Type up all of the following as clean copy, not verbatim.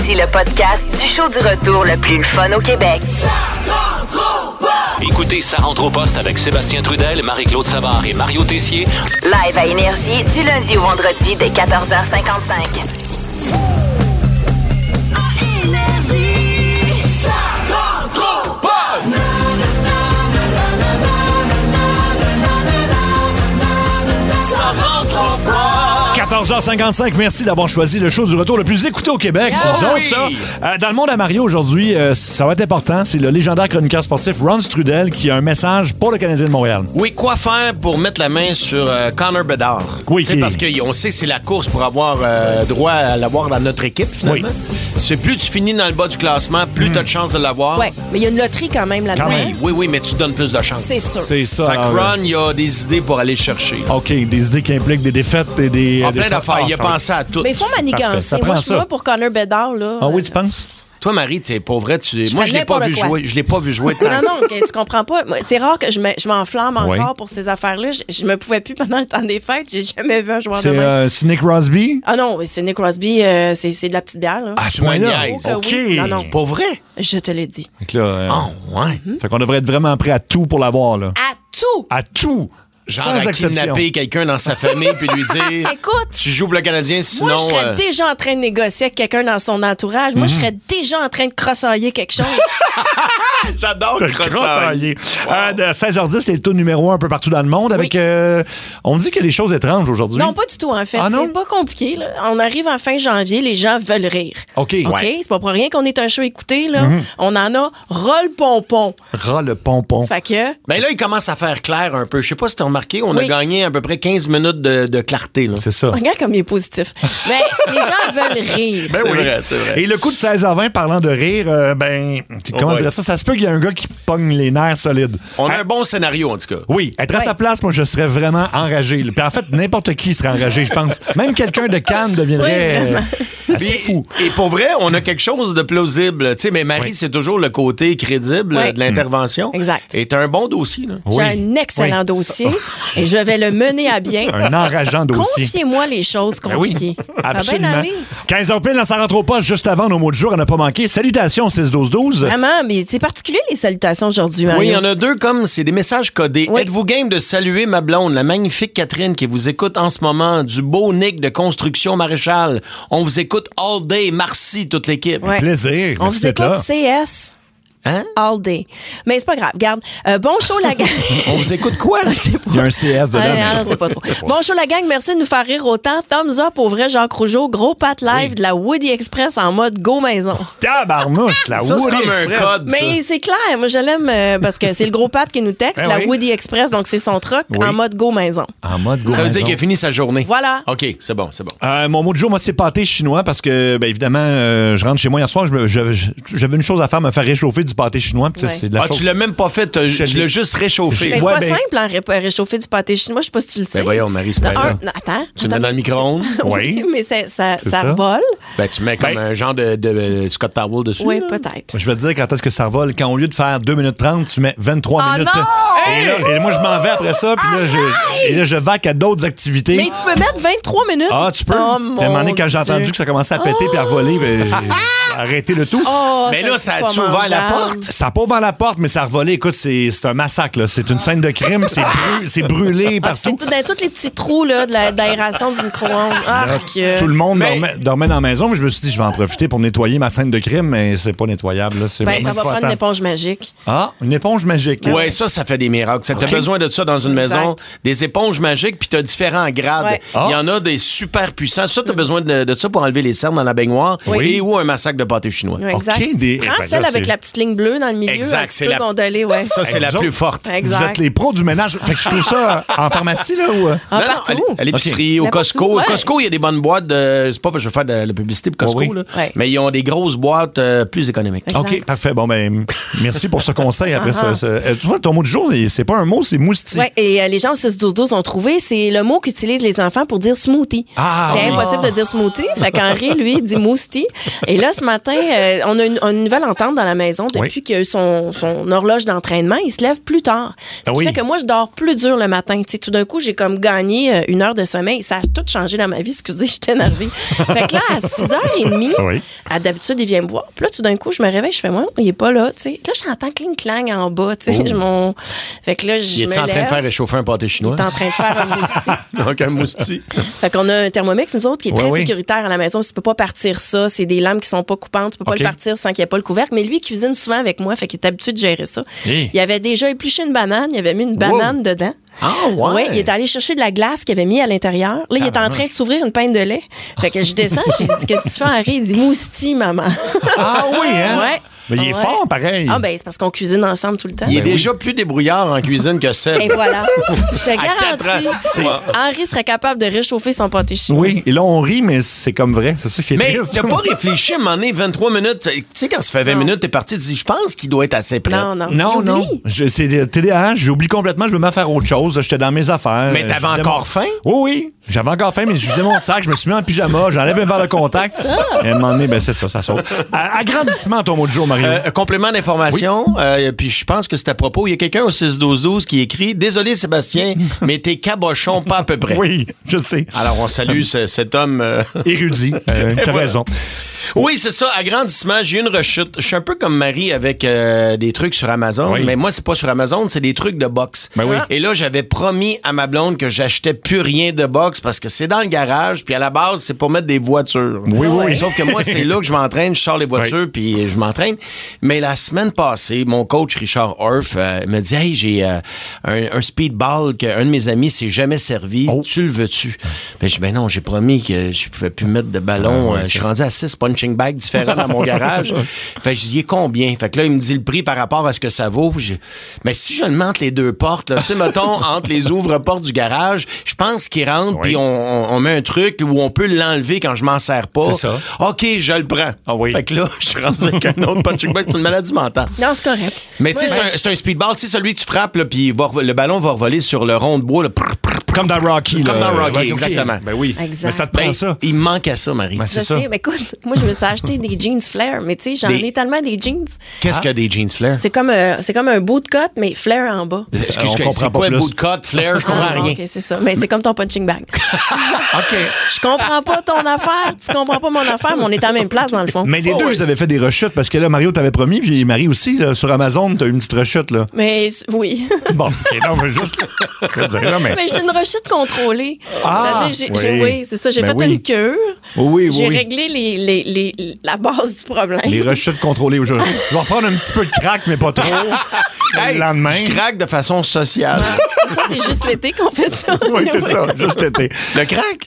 Voici le podcast du show du retour le plus fun au Québec. Écoutez Ça rentre au poste avec Sébastien Trudel, Marie-Claude Savard et Mario Tessier. Live à Énergie du lundi au vendredi dès 14h55. Énergie, ça rentre au poste. 14h55, merci d'avoir choisi le show du retour le plus écouté au Québec. C'est nous autres, ça. Dans le monde à Mario aujourd'hui, ça va être important. C'est le légendaire chroniqueur sportif Ron Strudel qui a un message pour le Canadien de Montréal. Oui, quoi faire pour mettre la main sur Connor Bedard? Oui, c'est parce qu'on sait que c'est la course pour avoir droit à l'avoir dans notre équipe, finalement. Oui. C'est plus tu finis dans le bas du classement, plus tu as de chances de l'avoir. Oui, mais il y a une loterie quand même là-dedans. Oui, mais tu donnes plus de chances. C'est sûr. C'est ça. Fait que Ron, il a des idées pour aller chercher. OK, des idées qui impliquent des défaites et des... plein d'affaires. Il a pensé à tout. Mais il faut manigancer. Moi, je suis là pour Connor Bedard, là. Ah oui, tu penses? Toi, Marie, t'es pour vrai, moi, je l'ai pas vu jouer. Je l'ai pas vu jouer. Non, tu comprends pas. C'est rare que je m'enflamme encore pour ces affaires-là. Je me pouvais plus pendant le temps des fêtes. J'ai jamais vu un joueur de même. C'est Nick Crosby? Ah non, c'est Nick Crosby. C'est de la petite bière, là. À ce point-là? OK. Oui. Non. Pas vrai? Je te l'ai dit. Fait que là, ouais. Fait qu'on devrait être vraiment prêt à tout pour l'avoir, là. À tout! À tout! Genre sans à exception. Kidnapper quelqu'un dans sa famille puis lui dire écoute, tu joues pour le Canadien, sinon... Moi, je serais déjà en train de négocier avec quelqu'un dans son entourage. Moi, je serais déjà en train de crossailler quelque chose. J'adore crossailler. De 16h10, c'est le tour numéro 1 un peu partout dans le monde. Avec, on dit qu'il y a des choses étranges aujourd'hui. Non, pas du tout, en fait. Ah, non? C'est pas compliqué. Là. On arrive en fin janvier, les gens veulent rire. OK. C'est pas pour rien qu'on est un show écouté. Là. On en a ras le pompon. Ras le pompon. Fait que... Ben là, il commence à faire clair un peu. Je sais pas si t'as remarqué, on a gagné à peu près 15 minutes de clarté. Là. C'est ça. Regarde comme il est positif. Mais les gens veulent rire. Ben c'est vrai. Et le coup de 16h20, parlant de rire, comment dire ça? Ça se peut qu'il y a un gars qui pogne les nerfs solides. On a un bon scénario, en tout cas. Oui, être à sa place, moi, je serais vraiment enragé. Puis en fait, n'importe qui serait enragé, je pense. Même quelqu'un de Cannes deviendrait assez fou. Et pour vrai, on a quelque chose de plausible. Tu sais, mais Marie, c'est toujours le côté crédible de l'intervention. Exact. Et t'as un bon dossier. Là. J'ai un excellent dossier et je vais le mener à bien. Un enrageant dossier. Confiez-moi les choses compliquées. Absolument. Ça va bien aller. 15h pile, ça rentre au poste juste avant nos mots de jour. On n'a pas manqué. Salutations 6-12-12. Vraiment, mais c'est particulier les salutations aujourd'hui, Mario. Oui, il y en a deux comme c'est des messages codés. Oui. Êtes-vous game de saluer ma blonde, la magnifique Catherine qui vous écoute en ce moment, du beau Nick de Construction Maréchal. On vous écoute all day. Merci toute l'équipe. Ouais. Plaisir. On vous écoute CS. Hein? All day. Mais c'est pas grave. Regarde, bon show la gang. On vous écoute quoi? Il y a un CS dedans. Non, c'est pas trop. Bon show la gang, merci de nous faire rire autant. Thumbs up au vrai Jacques Rougeau. Gros pat live de la Woody Express en mode go maison. Tabarnouche, la ça, Woody c'est comme Express. Un code, mais c'est clair, moi je l'aime parce que c'est le gros pat qui nous texte, la Woody Express, donc c'est son truck en mode go maison. En mode go maison. Ça veut dire qu'il a fini sa journée. Voilà. OK, c'est bon. Mon mot de jour, moi, c'est pâté chinois parce que, évidemment, je rentre chez moi hier soir, j'avais une chose à faire, me faire réchauffer du pâté chinois. C'est de la chose... tu l'as même pas fait, tu l'as juste réchauffé. Mais c'est pas simple, réchauffer du pâté chinois, je sais pas si tu le sais. Ben voyons, Marie, c'est pas ça. Attends. Tu le mets dans le micro-ondes? Oui. Mais ça vole. Ben, tu mets comme un genre de Scott Towel dessus. Oui, là. peut-être. Je vais te dire quand est-ce que ça revole. Quand au lieu de faire 2 minutes 30, tu mets 23 minutes. Non! Et moi, je m'en vais après ça, puis là, je vaque à d'autres activités. Mais tu peux mettre 23 minutes. Ah, tu peux. Oh, à un moment donné, quand j'ai entendu que ça commençait à péter puis à voler, j'ai arrêté le tout. Oh, mais là, ça a-tu ouvert la porte? Ça n'a pas ouvert la porte, mais ça a revolé. Écoute, c'est un massacre. Là. C'est une scène de crime. C'est brûlé partout. C'est dans tous les petits trous là, d'aération du micro-ondes. Tout le monde dormait dans la maison, mais je me suis dit, je vais en profiter pour nettoyer ma scène de crime, mais c'est pas nettoyable. Là. Ça va prendre une éponge magique. Ah, une éponge magique. Oui, ça fait des miracles. Tu as besoin de ça dans une maison. Des éponges magiques, puis tu as différents grades. Ouais. Il y en a des super puissants. Ça, tu as besoin de ça pour enlever les cernes dans la baignoire et ou un massacre de pâté chinois. Oui, exact. Prends celle avec la petite ligne bleue dans le milieu. Exact. C'est la gondolée, ouais. Ça, c'est la plus forte. Exact. Vous êtes les pros du ménage. Fait que je trouve ça en pharmacie, là, ou... partout. À l'épicerie, au Costco. Au Costco, il y a des bonnes boîtes de... C'est pas parce que je veux faire de la publicité pour Costco, là. Ouais. Mais ils ont des grosses boîtes plus économiques. Exact. OK, parfait. Bon, merci pour ce conseil. Après, toi, ton mot du jour, c'est pas un mot, c'est mousti. Oui, et les gens au 6-12-12 ont trouvé, c'est le mot qu'utilisent les enfants pour dire smoothie. C'est impossible de dire smoothie. Fait qu'Henri, lui, il dit mousti. Et là, ce matin, on a une nouvelle entente dans la maison depuis qu'il a eu son horloge d'entraînement. Il se lève plus tard. Ce qui fait que moi, je dors plus dur le matin. T'sais, tout d'un coup, j'ai comme gagné 1 heure de sommeil. Ça a tout changé dans ma vie. Excusez, j'étais énervée. Fait que là, à 6h30, d'habitude, il vient me voir. Puis là, tout d'un coup, je me réveille, je fais, moi, il est pas là. T'sais. Là, j'entends cling-clang en bas. Fait que là, je me lève. Il est en train de faire réchauffer un pâté chinois? Il est en train de faire un mousti. Donc, un mousti. Fait qu'on a un Thermomix, nous autres, qui est très sécuritaire à la maison. Tu peux pas partir ça. C'est des lampes qui sont pas coupantes. Tu peux pas le partir sans qu'il n'y ait pas le couvercle. Mais lui, il cuisine souvent avec moi. Fait qu'il est habitué de gérer ça. Il avait déjà épluché une banane. Il avait mis une banane dedans. Ah, ouais. Oui, il est allé chercher de la glace qu'il avait mis à l'intérieur. Là, il est en train de s'ouvrir une pinte de lait. Fait que je descends, j'ai dit, qu'est-ce que tu fais, Henri? Il dit, mousti, maman. Ah oui, hein? Ouais. Mais il est fort, pareil. Ah, ben, c'est parce qu'on cuisine ensemble tout le temps. Il est déjà plus débrouillard en cuisine que Seb. Et voilà. Je te garantis, Henri serait capable de réchauffer son pâté chinois. Oui, et là, on rit, mais c'est comme vrai. C'est ça qui est triste. Mais t'as pas réfléchi à un moment donné, 23 minutes. Tu sais, quand ça fait 20 minutes, t'es parti, tu dis, je pense qu'il doit être assez prêt. Non. C'est TDAH, j'oublie complètement, je me mets à faire autre chose. J'étais dans mes affaires. Mais t'avais encore faim? Oui. J'avais encore faim, mais je vidais mon sac, je me suis mis en pyjama, j'enlève un verre de contact. Et à un moment donné, ben c'est ça saute. Agrandissement, ton mot de jour, Mario. Complément d'information, puis je pense que c'est à propos. Il y a quelqu'un au 6-12-12 qui écrit « Désolé, Sébastien, mais t'es cabochon pas à peu près. » Oui, je sais. Alors, on salue cet homme... érudit. T'as raison. Oui, c'est ça, agrandissement, j'ai eu une rechute. Je suis un peu comme Marie avec des trucs sur Amazon, mais moi, c'est pas sur Amazon, c'est des trucs de boxe. Ben oui. Et là, j'avais promis à ma blonde que j'achetais plus rien de boxe parce que c'est dans le garage, puis à la base, c'est pour mettre des voitures. Oui. Sauf que moi, c'est là que je m'entraîne, je sors les voitures, puis je m'entraîne. Mais la semaine passée, mon coach Richard Orff me dit « Hey, j'ai un speedball qu'un de mes amis s'est jamais servi. Tu le veux-tu? » Ben, je dis « Ben non, j'ai promis que je pouvais plus mettre de ballon. Je suis rendu à 6 punching bags différents dans mon garage. » Fait que je dis « Il est combien? » Fait que là, il me dit le prix par rapport à ce que ça vaut. Mais si je le mets entre les deux portes, tu sais, mettons, entre les ouvre-portes du garage, je pense qu'il rentre, puis on met un truc où on peut l'enlever quand je m'en sers pas. C'est ça. OK, je le prends. Ah oui. Fait que là, je suis rendu avec un autre punching bag. C'est une maladie mentale. Non, c'est correct. Mais tu sais, c'est un speedball. Tu sais, celui que tu frappes, puis le ballon va revoler sur le rond de bois. Là, comme dans Rocky. Comme dans Rocky, Ouais, exactement. Ben oui. Exact. Mais ça te prend ça. Il me manquait ça, Marie. Ben, Je c'est ça. sais, mais écoute, moi, je me suis acheté des jeans flare, mais tu sais, j'en ai tellement des jeans. Qu'est-ce que des jeans flare? C'est comme un bootcut, mais flare en bas. Excuse-moi, comprend c'est pas quoi plus. bootcut, flare? Je comprends rien. OK, c'est ça. Mais c'est comme ton punching bag. OK. Je comprends pas ton affaire, tu comprends pas mon affaire, mais on est à la même place, dans le fond. Mais les deux, vous avez fait des rechutes parce que là, Mario t'avait promis, puis Marie aussi, là, sur Amazon, t'as eu une petite rechute, là. Mais oui. Bon, et non, mais juste. Je veux dire, là, mais. Mais j'ai une rechute contrepolée. C'est-à-dire, oui, c'est ça. J'ai fait une cure. Oui. J'ai réglé la base du problème. Les rechutes contrôlées aujourd'hui. Je vais reprendre un petit peu de crack, mais pas trop. Hey, le lendemain. Je craque de façon sociale. Ça, c'est juste l'été qu'on fait ça. Oui, c'est ça, juste l'été. Le crack?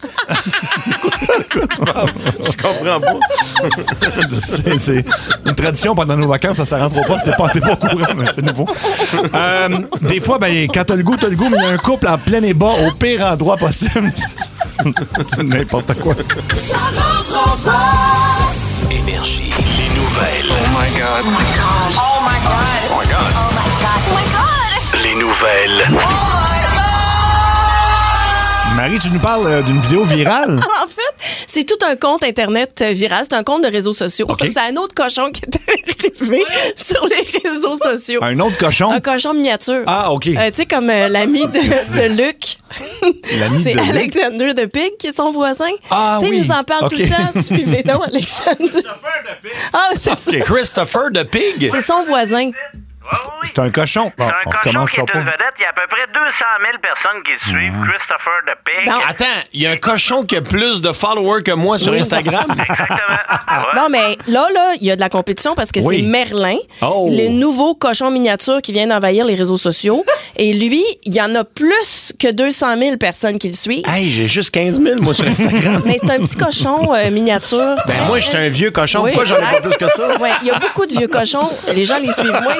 Je comprends pas. C'est une tradition pendant nos vacances, ça rentre pas, t'es pas au courant, mais c'est nouveau. Des fois, ben, quand t'as le goût, mais il y a un couple en plein et bas, au pire endroit possible. N'importe quoi. Ça rentre en poste. Énergie. Les nouvelles. Oh my God. Les nouvelles. Marie, tu nous parles d'une vidéo virale? En fait, c'est tout un compte Internet viral. C'est un compte de réseaux sociaux. Okay. C'est un autre cochon qui est arrivé sur les réseaux sociaux. Un autre cochon? Un cochon miniature. Ah, OK. Tu sais, comme l'ami de Luc. L'ami c'est de Luc? Alexander de Pig qui est son voisin. Ah, tu sais, oui. il nous en parle tout le temps. Suivez donc, Alexander. Ah, c'est ça. Christopher de Pig? C'est son voisin. C'est un cochon. Bon, C'est on un cochon qui recommencera est pas. une vedette. Il y a à peu près 200 000 personnes qui le suivent. Christopher the Pig. Non. Attends, il y a un cochon qui a plus de followers que moi sur Instagram. Exactement. Ouais. Non, mais là, il y a de la compétition parce que Oui. c'est Merlin, Oh. le nouveau cochon miniature qui vient d'envahir les réseaux sociaux. Et lui, il y en a plus que 200 000 personnes qui le suivent. Hey, j'ai juste 15 000, moi, sur Instagram. Mais c'est un petit cochon miniature. Ben, moi, j'étais un vieux cochon. Oui, Pourquoi j'en ai pas exact. plus que ça? Ouais, il y a beaucoup de vieux cochons. Les gens les suivent moins. C'est plus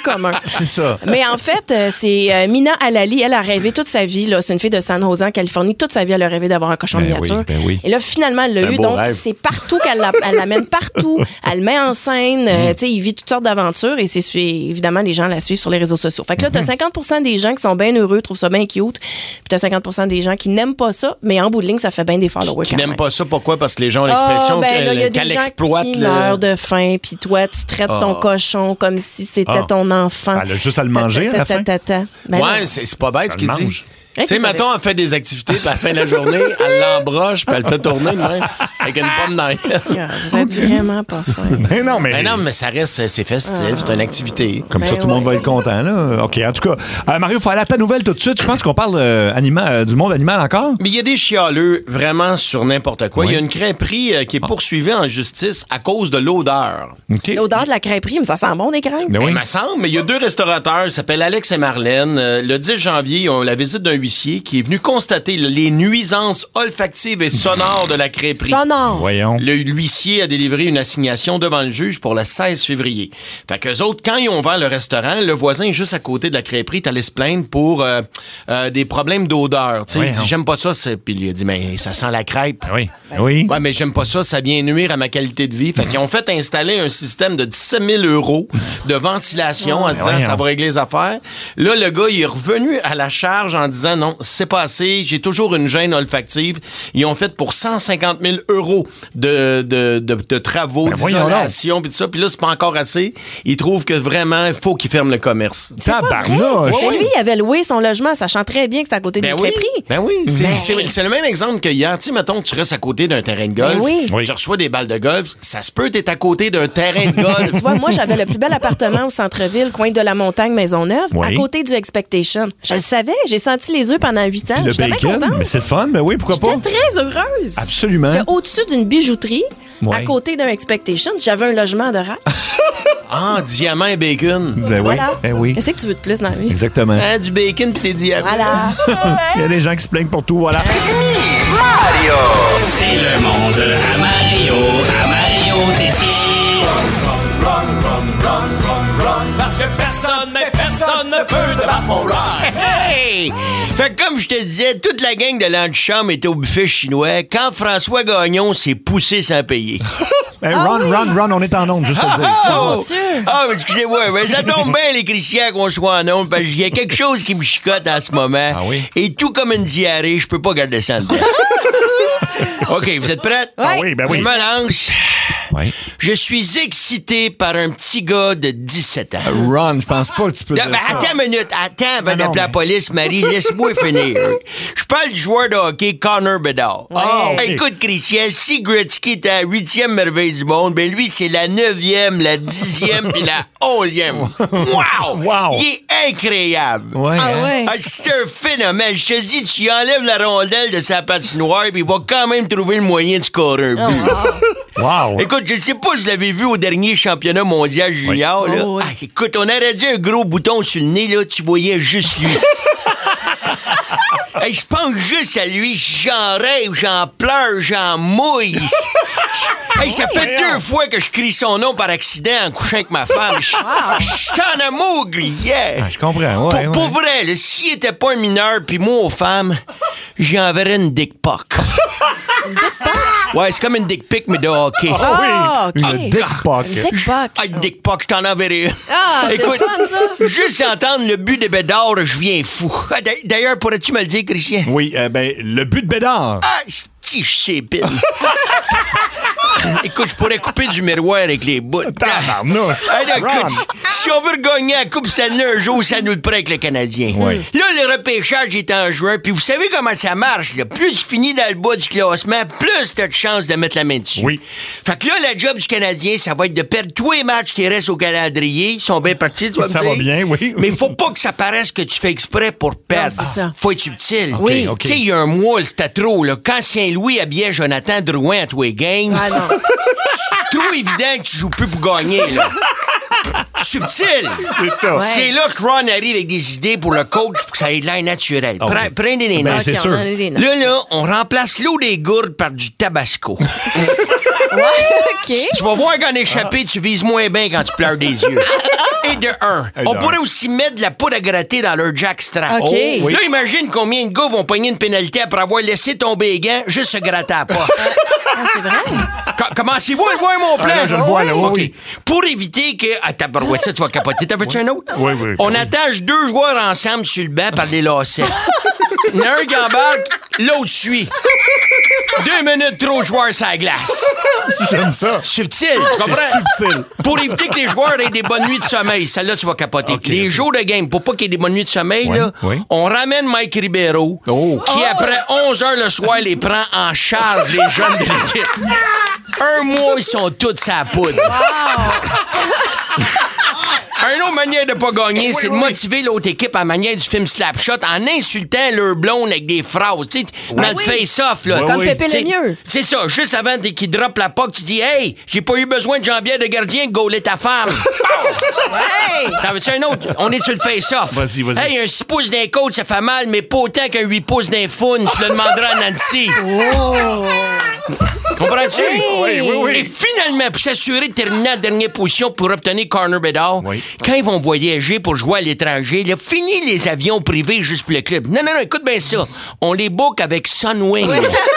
commun. C'est ça. Mais en fait, c'est Mina Alali. Elle a rêvé toute sa vie. Là, c'est une fille de San Jose, en Californie. Toute sa vie, elle a rêvé d'avoir un cochon de miniature. Oui. Et là, finalement, elle l'a eu. Donc, c'est partout elle l'amène partout. Elle le met en scène. Tu sais, il vit toutes sortes d'aventures et évidemment, les gens la suivent sur les réseaux sociaux. Fait que là, t'as 50% des gens qui sont bien heureux, trouvent ça bien cute. Puis t'as 50% des gens qui n'aiment pas ça, mais en bout de ligne, ça fait bien des followers. Qui n'aiment pas ça, pourquoi? Parce que les gens ont l'expression qu'elle exploite. Qui meurent de faim, puis toi, tu traites ton cochon comme si c'était ton enfant. Elle a juste à le manger à la fin. Ouais, c'est pas bête ce qu'il dit. Tu sais, mettons, elle fait des activités, puis à la fin de la journée, elle l'embroche, puis elle le fait tourner de même, avec une pomme dans elle. Vous êtes vraiment pas fin. Non, mais ça reste, c'est festif, c'est une activité. Comme ça, tout le monde va être content, là. OK, en tout cas, Mario, il faut aller à ta nouvelle tout de suite. Je pense qu'on parle du monde animal encore. Mais il y a des chialeux, vraiment, sur n'importe quoi. Il y a une crêperie qui est poursuivie en justice à cause de l'odeur. Okay. L'odeur de la crêperie, mais ça sent bon, des crêpes. Il me semble, mais il y a 2 restaurateurs, ils s'appellent Alex et Marlène. Le 10 janvier, ils ont la visite d'un huissier qui est venu constater les nuisances olfactives et sonores de la crêperie. Sonore. Voyons. L'huissier a délivré une assignation devant le juge pour le 16 février. Fait qu'eux autres, quand ils ont ouvert le restaurant, le voisin juste à côté de la crêperie est allé se plaindre pour des problèmes d'odeur. Il dit, j'aime pas ça. Puis il a dit, mais ça sent la crêpe. Oui. Oui. Ouais, mais j'aime pas ça. Ça vient nuire à ma qualité de vie. Fait qu'ils ont fait installer un système de 17 000 € de ventilation en se disant, ça va régler les affaires. Là, le gars, il est revenu à la charge en disant, non, c'est pas assez. J'ai toujours une gêne olfactive. Ils ont fait pour 150 000 € de travaux, d'isolation, puis tout ça. Puis là, c'est pas encore assez. Ils trouvent que vraiment, il faut qu'ils ferment le commerce. Tabarnouche! Oui, lui, il avait loué son logement, sachant très bien que c'est à côté d'une crêperie. Ben oui, c'est le même exemple que hier. Tu sais, mettons que tu restes à côté d'un terrain de golf, tu reçois des balles de golf, ça se peut t'être à côté d'un terrain de golf. Tu vois, moi, j'avais le plus bel appartement au centre-ville, coin de la Montagne, Maisonneuve, à côté du Expectation. Je le savais, j'ai senti les œufs pendant 8 ans. Le bacon, mais c'est le fun, mais oui, pourquoi pas? J'étais très heureuse. Absolument. Au-dessus d'une bijouterie, à côté d'un Expectation, j'avais un logement de rêve. Diamant et bacon. Ben oui, voilà. oui. Qu'est-ce que tu veux de plus dans la vie? Exactement. Du bacon pis des diamants. Voilà. Il y a des gens qui se plaignent pour tout, voilà. Mario! C'est le monde à Mario Tessier. Parce que personne ne peut te battre mon run. Hey! Fait que comme je te disais, toute la gang de l'antichambre était au buffet chinois quand François Gagnon s'est poussé sans payer. Run, on est en onde, juste à dire. Mais excusez-moi, mais ça tombe bien, les Christians, qu'on soit en onde, parce qu'il y a quelque chose qui me chicote en ce moment. Ah oui? Et tout comme une diarrhée, je peux pas garder ça en dedans. OK, vous êtes prêts? Ah oui, ben oui. Je me lance. Oui. Je suis excité par un petit gars de 17 ans. Run, je pense pas que tu peux dire ça. Attends une minute, avant d'appeler la police, Marie, laisse-moi finir. Je parle du joueur de hockey Connor Bedard. Écoute, Christian, si Gretzky était la 8e merveille du monde, ben lui, c'est la 9e, la 10e puis la 11e. Wow! Il est incroyable. Ouais, c'est un phénomène. Je te dis, tu enlèves la rondelle de sa patinoire puis il va quand même trouver le moyen de scorer un but. Wow! Écoute, je sais pas si vous l'avez vu au dernier championnat mondial junior. Là. Écoute, on aurait dit un gros bouton sur le nez, là, tu voyais juste lui. Je pense juste à lui, j'en rêve, j'en pleure, j'en mouille. Ça fait 2 fois que je crie son nom par accident en couchant avec ma femme. Je suis en amour, Grillet. Je comprends, Pour vrai, s'il était pas un mineur, puis moi aux femmes, j'y enverrais une dick pic. Ouais, c'est comme une dick pic, mais de hockey. Une dick pic. Une dick pic, je t'en enverrai une. C'est Écoute, fun, ça. juste entendre le but de Bédard, je viens fou. D'ailleurs, pourrais-tu me le dire, Christian? Oui, le but de Bédard. Si je sais pile. Écoute, je pourrais couper du miroir avec les bouts. Tabarnouche. Écoute, si on veut regagner la Coupe Stanley un jour, ça nous le prend avec le Canadien. Là, le repêchage est en juin, puis vous savez comment ça marche. Là. Plus tu finis dans le bas du classement, plus t'as de chance de mettre la main dessus. Oui. Fait que là, la job du Canadien, ça va être de perdre tous les matchs qui restent au calendrier. Ils sont bien partis, tu vas me dire. Ça va bien, oui. Mais faut pas que ça paraisse que tu fais exprès pour perdre. Non, c'est ça. Faut être subtil. Oui. OK. Tu sais, il y a un mois, c'était trop. Là. Quand Saint-Louis habillait Jonathan Drouin à tous les games, non. c'est trop évident que tu joues plus pour gagner. Là. Subtil. C'est ça. C'est là que Ron arrive avec des idées pour le coach pour que ça ait de l'air naturel. Prenez des notes. C'est sûr. Là, on remplace l'eau des gourdes par du tabasco. OK. Tu vas voir qu'en échappé, tu vises moins bien quand tu pleures des yeux. Et OK, de 1. On pourrait aussi mettre de la poudre à gratter dans leur jackstrap. OK. Oh, là, imagine combien de gars vont pogner une pénalité après avoir laissé tomber les gants, juste se gratter à la porte. Ah, c'est vrai? Commencez-vous à voir mon plan? là, je le vois, là, oui. OK. Pour éviter que... Ah, ta barouette, ça, tu vas capoter. T'en veux-tu un autre? Oui. On attache 2 joueurs ensemble sur le banc par les lacets. Il y en a un qui embarque, l'autre suit. 2 minutes, trop de joueurs sur la glace. J'aime ça. Subtil, tu comprends? C'est subtil. Pour éviter que les joueurs aient des bonnes nuits de sommeil, celle-là, tu vas capoter. OK, les jours de game, pour pas qu'il y ait des bonnes nuits de sommeil, Oui, là, oui. on ramène Mike Ribeiro, qui, après 11 heures le soir, les prend en charge, les jeunes de l'équipe. Un mois, ils sont tous sa poudre. Une autre manière de pas gagner, c'est de motiver l'autre équipe à la manière du film Slapshot en insultant leur blonde avec des phrases. Tu sais, dans le face-off, là. Comme Pépé T'sais, le mieux. c'est ça, juste avant qu'il drop la POC, tu dis « Hey, j'ai pas eu besoin de jambière de gardien de gauler ta femme. » Hey! T'en veux-tu un autre? On est sur le face-off. Vas-y. Hey, un 6 pouces d'un côte, ça fait mal, mais pas autant qu'un 8 pouces d'un foun. Tu le demanderas à Nancy. Comprends-tu? Oui. Et finalement, pour s'assurer de terminer en dernière position pour obtenir Connor Bedard, Oui. quand ils vont voyager pour jouer à l'étranger, là, fini les avions privés juste pour le club. Non, écoute bien ça. On les book avec Sunwing.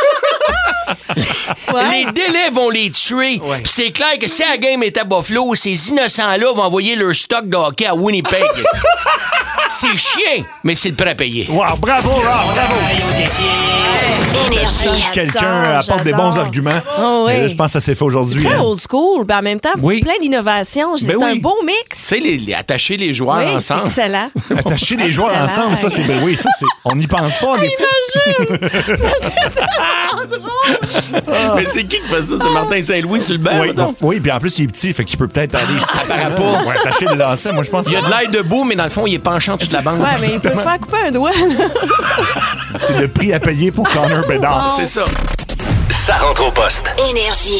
Les délais vont les tuer. Puis c'est clair que si la game est à Buffalo, ces innocents-là vont envoyer leur stock de hockey à Winnipeg. C'est chien, mais c'est le prêt à payer. Wow, bravo, Rob, bravo. Énergie. Quelqu'un apporte des bons arguments. Oh, oui. Mais là, je pense que ça s'est fait aujourd'hui. Très hein. old school, mais en même temps, Oui. plein d'innovations. C'est Ben un oui. beau mix. Tu sais, attacher les joueurs Oui, c'est ensemble. excellent. Attacher les joueurs Excellent. ensemble, ça, c'est... Ben oui, ça, c'est... On n'y pense pas. Des Mais c'est qui fait ça? C'est Martin Saint-Louis sur le banc? Oui, mettons? oui, puis en plus, il est petit, fait qu'il peut peut-être aller... ça paraît pas. Ouais, attacher les lancers, moi, je pense Il y a de l'air debout, mais dans le fond, il est penchant toute la bande. Ouais, mais il peut se faire couper un doigt. c'est le prix à payer pour Connor Bedard. C'est ça. Ça rentre au poste. Énergie.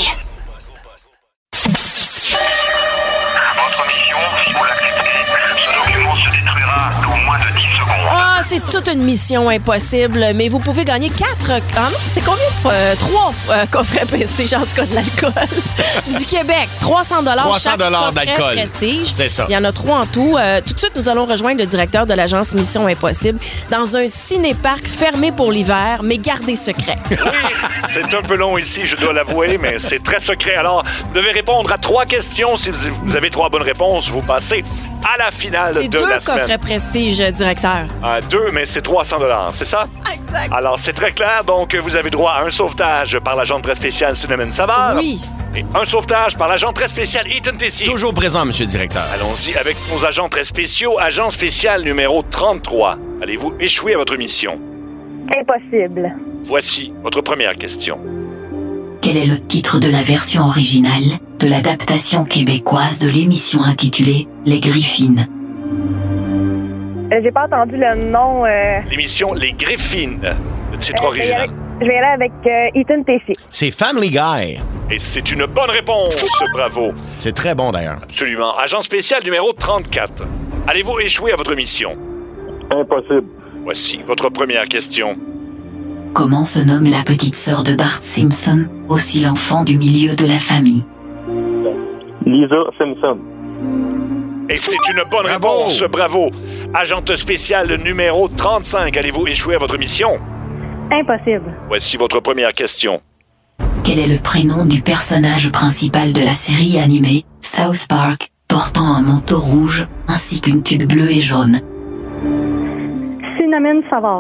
Votre mission, si vous l'acceptez, ce document se détruira dans moins de 10 secondes. Ah, c'est toute une mission impossible, mais vous pouvez gagner 4... Ah non, c'est combien de fois? 3 coffrets Prestige, en tout cas de l'alcool. Du Québec, 300 chaque coffret d'alcool. Prestige. C'est ça. Il y en a 3 en tout. Tout de suite, nous allons rejoindre le directeur de l'agence Mission Impossible dans un ciné-parc fermé pour l'hiver, mais gardé secret. C'est un peu long ici, je dois l'avouer, mais c'est très secret. Alors, vous devez répondre à 3 questions. Si vous avez 3 bonnes réponses, vous passez à la finale C'est de 2 la semaine. coffrets Prestige, directeur. 2, mais c'est 300 $, c'est ça? Exact. Alors, c'est très clair. Donc, vous avez droit à un sauvetage par l'agent très spécial Cinnamon Savard. Oui. Et un sauvetage par l'agent très spécial Ethan Tessier. Toujours présent, monsieur le directeur. Allons-y avec nos agents très spéciaux. Agent spécial numéro 33. Allez-vous échouer à votre mission? Impossible. Voici votre première question. Quel est le titre de la version originale de l'adaptation québécoise de l'émission intitulée Les Griffines? J'ai pas entendu le nom. L'émission Les Griffines, le titre original. Je vais aller avec Ethan Tessier. C'est Family Guy. Et c'est une bonne réponse. Bravo. C'est très bon, d'ailleurs. Absolument. Agent spécial numéro 34. Allez-vous échouer à votre mission? Impossible. Voici votre première question. Comment se nomme la petite sœur de Bart Simpson, aussi l'enfant du milieu de la famille? Lisa Simpson. Et c'est une bonne réponse. Bravo. Agente spéciale numéro 35. Allez-vous échouer à votre mission? Impossible. Voici votre première question. Quel est le prénom du personnage principal de la série animée South Park, portant un manteau rouge ainsi qu'une tuque bleue et jaune? Cinnamon Savard.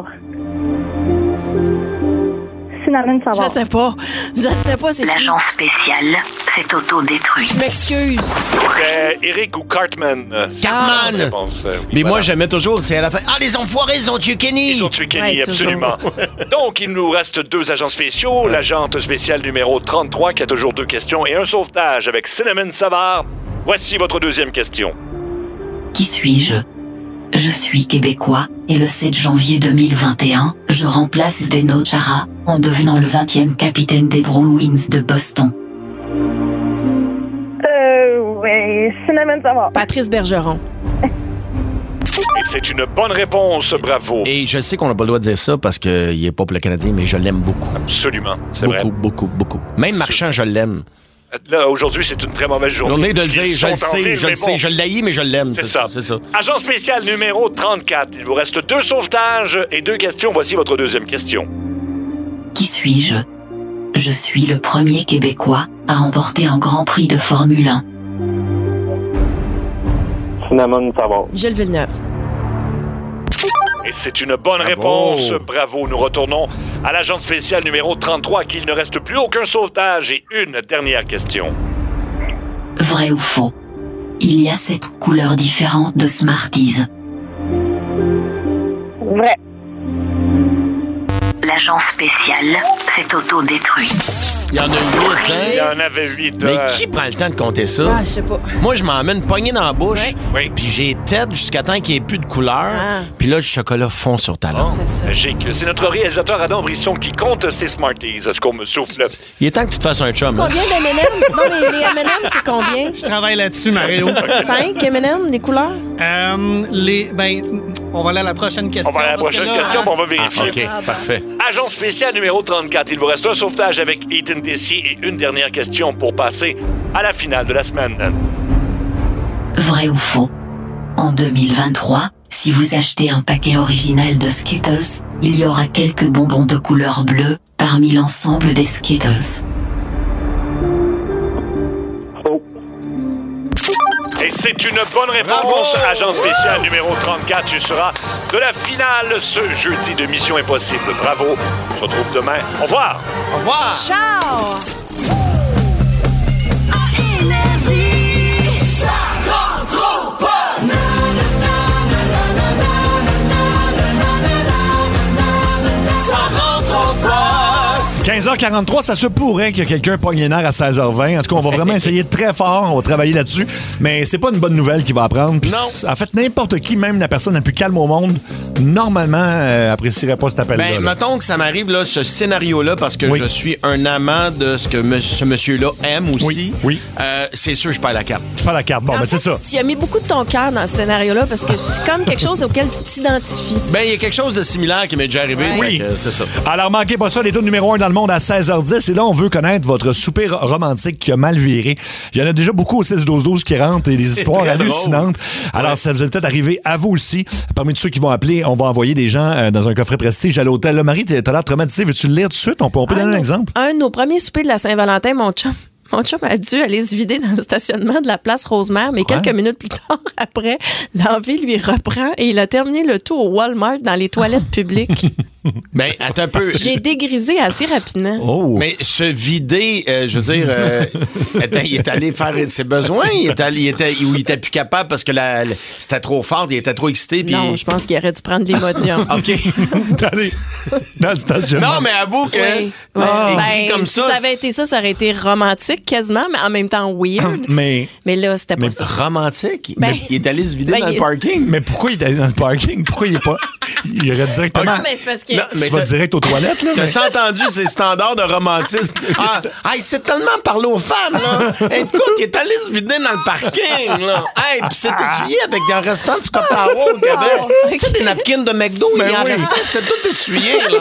Cinnamon Savard. Je sais pas, c'est qui. L'agent spécial s'est autodétruit. Je m'excuse. C'était Eric ou Cartman? Cartman! Bonne réponse, oui, Mais moi, voilà. j'aimais toujours, c'est à la fin. Ah, les enfoirés, ils ont tué Kenny! Ils ont tué Kenny, Ouais, toujours. absolument. Donc, il nous reste 2 agents spéciaux. L'agente spéciale numéro 33, qui a toujours 2 questions, et un sauvetage avec Cinnamon Savard. Voici votre deuxième question. Qui suis-je? Je suis québécois, et le 7 janvier 2021, je remplace Zdeno Chara, en devenant le 20e capitaine des Bruins de Boston. Ouais, Cinnamon Savard. Patrice Bergeron. Et c'est une bonne réponse, bravo. Et je sais qu'on n'a pas le droit de dire ça parce qu'il est pas pour le Canadien, mais je l'aime beaucoup. Absolument, c'est vrai. Beaucoup. Même Marchand, je l'aime. Là, aujourd'hui, c'est une très mauvaise journée. Journée de le dire, je le sais, je l'haïs, mais je l'aime. C'est ça. Agent spécial numéro 34. Il vous reste 2 sauvetages et 2 questions. Voici votre deuxième question. Qui suis-je? Je suis le premier Québécois à remporter un Grand Prix de Formule 1. Cinnamon Savard. Gilles Villeneuve. Et c'est une bonne réponse. Bravo. Nous retournons à l'agent spécial numéro 33, à qui il ne reste plus aucun sauvetage. Et une dernière question. Vrai ou faux? Il y a 7 couleurs différentes de Smarties. Vrai. L'agent spécial s'est autodétruit. Il y en a 8, hein? Il y en avait 8. Mais qui prend le temps de compter ça? Ah, je sais pas. Moi, je m'en mets une poignée dans la bouche, puis j'ai tête jusqu'à temps qu'il n'y ait plus de couleur, puis là, le chocolat fond sur ta langue. C'est ça. Magique. C'est notre réalisateur Adam Brisson qui compte ses Smarties. Est-ce qu'on me souffle? Il est temps que tu te fasses un chum. Combien d'M&M? Non, les M&M, c'est combien? Je travaille là-dessus, Mario. 5 M&M, des couleurs? On va aller à la prochaine question. On va aller à la prochaine question, puis on va vérifier. OK, parfait. Agent spécial numéro 34. Il vous reste un sauvetage avec Ethan Tessier et une dernière question pour passer à la finale de la semaine. Vrai ou faux? En 2023, si vous achetez un paquet original de Skittles, il y aura quelques bonbons de couleur bleue parmi l'ensemble des Skittles. Et c'est une bonne réponse, agent spécial numéro 34. Tu seras de la finale ce jeudi de Mission Impossible. Bravo. On se retrouve demain. Au revoir. Au revoir. Ciao! Énergie, ça rend trop pas. 15h43, ça se pourrait que quelqu'un pogne les nerfs à 16h20. En tout cas, on va vraiment essayer très fort. On va travailler là-dessus. Mais c'est pas une bonne nouvelle qu'il va apprendre. Puis en fait, n'importe qui, même la personne la plus calme au monde, normalement, apprécierait pas cet appel-là. Ben, mettons que ça m'arrive, là, ce scénario-là, parce que je suis un amant de ce que ce monsieur-là aime aussi. Oui. C'est sûr, je perds la carte. Tu perds la carte. Bon, ben c'est ça. Tu as mis beaucoup de ton cœur dans ce scénario-là parce que c'est comme quelque chose auquel tu t'identifies. Ben, il y a quelque chose de similaire qui m'est déjà arrivé. Oui. C'est ça. Alors, manquez pas ça, les tours numéro 1 dans le monde à 16h10. Et là, on veut connaître votre souper romantique qui a mal viré. Il y en a déjà beaucoup au 6-12-12 qui rentrent et des histoires hallucinantes. Alors, ça vous est peut-être arrivé à vous aussi. Parmi tous ceux qui vont appeler, on va envoyer des gens dans un coffret prestige à l'hôtel. Là, Marie, t'as l'air traumatisée. Veux-tu le lire tout de suite? On peut donner un exemple? Un de nos premiers soupers de la Saint-Valentin, mon chum a dû aller se vider dans le stationnement de la place Rosemère, mais quelques minutes plus tard, après, l'envie lui reprend et il a terminé le tout au Walmart dans les toilettes publiques. Ben, attends un peu. J'ai dégrisé assez rapidement. Oh. Mais se vider, je veux dire, il est allé faire ses besoins, il était plus capable parce que c'était trop fort, il était trop excité. Pis... Non, je pense qu'il aurait dû prendre des Imodium. OK. Dans le stationnement. Non, mais avoue que ben, comme si ça avait été ça aurait été romantique quasiment, mais en même temps weird. Mais là, c'était pas ça. Romantique? Ben, il est allé se vider dans le parking. Mais pourquoi il est allé dans le parking? Pourquoi il est pas... Il aurait directement... Non, mais c'est parce que... Tu vas direct aux toilettes, là? T'as-tu entendu ces standards de romantisme? Il s'est tellement parlé aux femmes, là. Écoute, il est allé se vider dans le parking, là. Hey, pis c'est essuyé avec un restant de Scott Tower au Québec. Tu sais, des napkins de McDo, il en restait, c'est tout essuyé, là.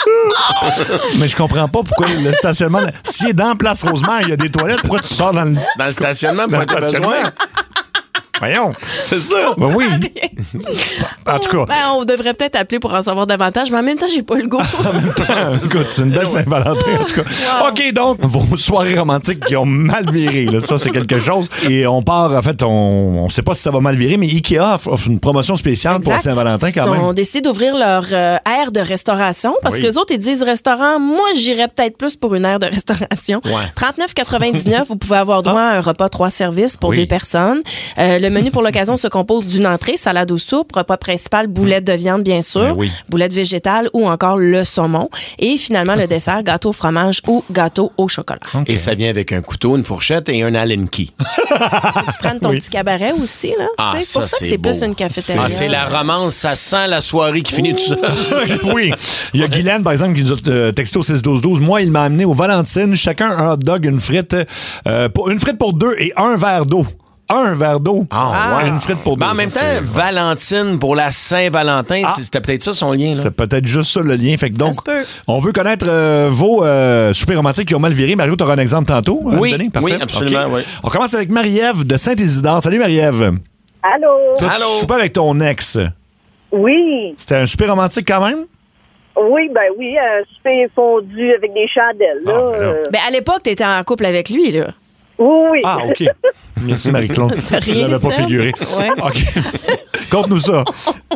Mais je comprends pas pourquoi le stationnement... S'il est dans Place Rosemère, il y a des toilettes, pourquoi tu sors dans le... Dans le stationnement, pour être besoin. Voyons. C'est ça. Ben oui. En tout cas. Ben, on devrait peut-être appeler pour en savoir davantage, mais en même temps, j'ai pas le goût. Écoute, c'est une belle Saint-Valentin, en tout cas. Wow. OK, donc, vos soirées romantiques qui ont mal viré, là, ça, c'est quelque chose. Et on part, en fait, on sait pas si ça va mal virer, mais IKEA offre une promotion spéciale pour Saint-Valentin, quand même. Ils ont décidé d'ouvrir leur aire de restauration parce que les autres, ils disent restaurant. Moi, j'irais peut-être plus pour une aire de restauration. Ouais. 39,99, vous pouvez avoir droit à un repas 3 services pour 2 personnes. Le menu pour l'occasion se compose d'une entrée, salade ou soupe, repas principal, boulettes de viande, bien sûr, boulettes végétales ou encore le saumon. Et finalement, le dessert, gâteau au fromage ou gâteau au chocolat. Okay. Et ça vient avec un couteau, une fourchette et un Allen key. Tu prends ton petit cabaret aussi, là. C'est pour ça que c'est plus une cafétéria. C'est la romance, ça sent la soirée qui finit tout ça. Oui. Il y a Guylaine, par exemple, qui nous a texté au 6-12-12. Moi, il m'a amené aux Valentines, chacun un hot dog, une frite pour 2 et un verre d'eau. un verre d'eau. Une frite pour deux. En même temps, Valentine pour la Saint-Valentin, c'était peut-être ça son lien. Là. C'est peut-être juste ça le lien. Fait que donc, se peut. on veut connaître vos soupers romantiques qui ont mal viré. Mario, tu auras un exemple tantôt. Oui, Parfait. oui, absolument. Okay. Oui. On commence avec Marie-Ève de Saint-Isidore. Salut Marie-Ève. Allô? Toi, tu soupais avec ton ex. Oui. C'était un super romantique quand même? Oui, un souper fondu avec des chandelles. Là, Ben, à l'époque, t'étais en couple avec lui, là. Oui. Ah, OK. Merci Marie-Claude. Je rien n'avais pas ça. figuré. Ouais. OK. Conte-nous ça.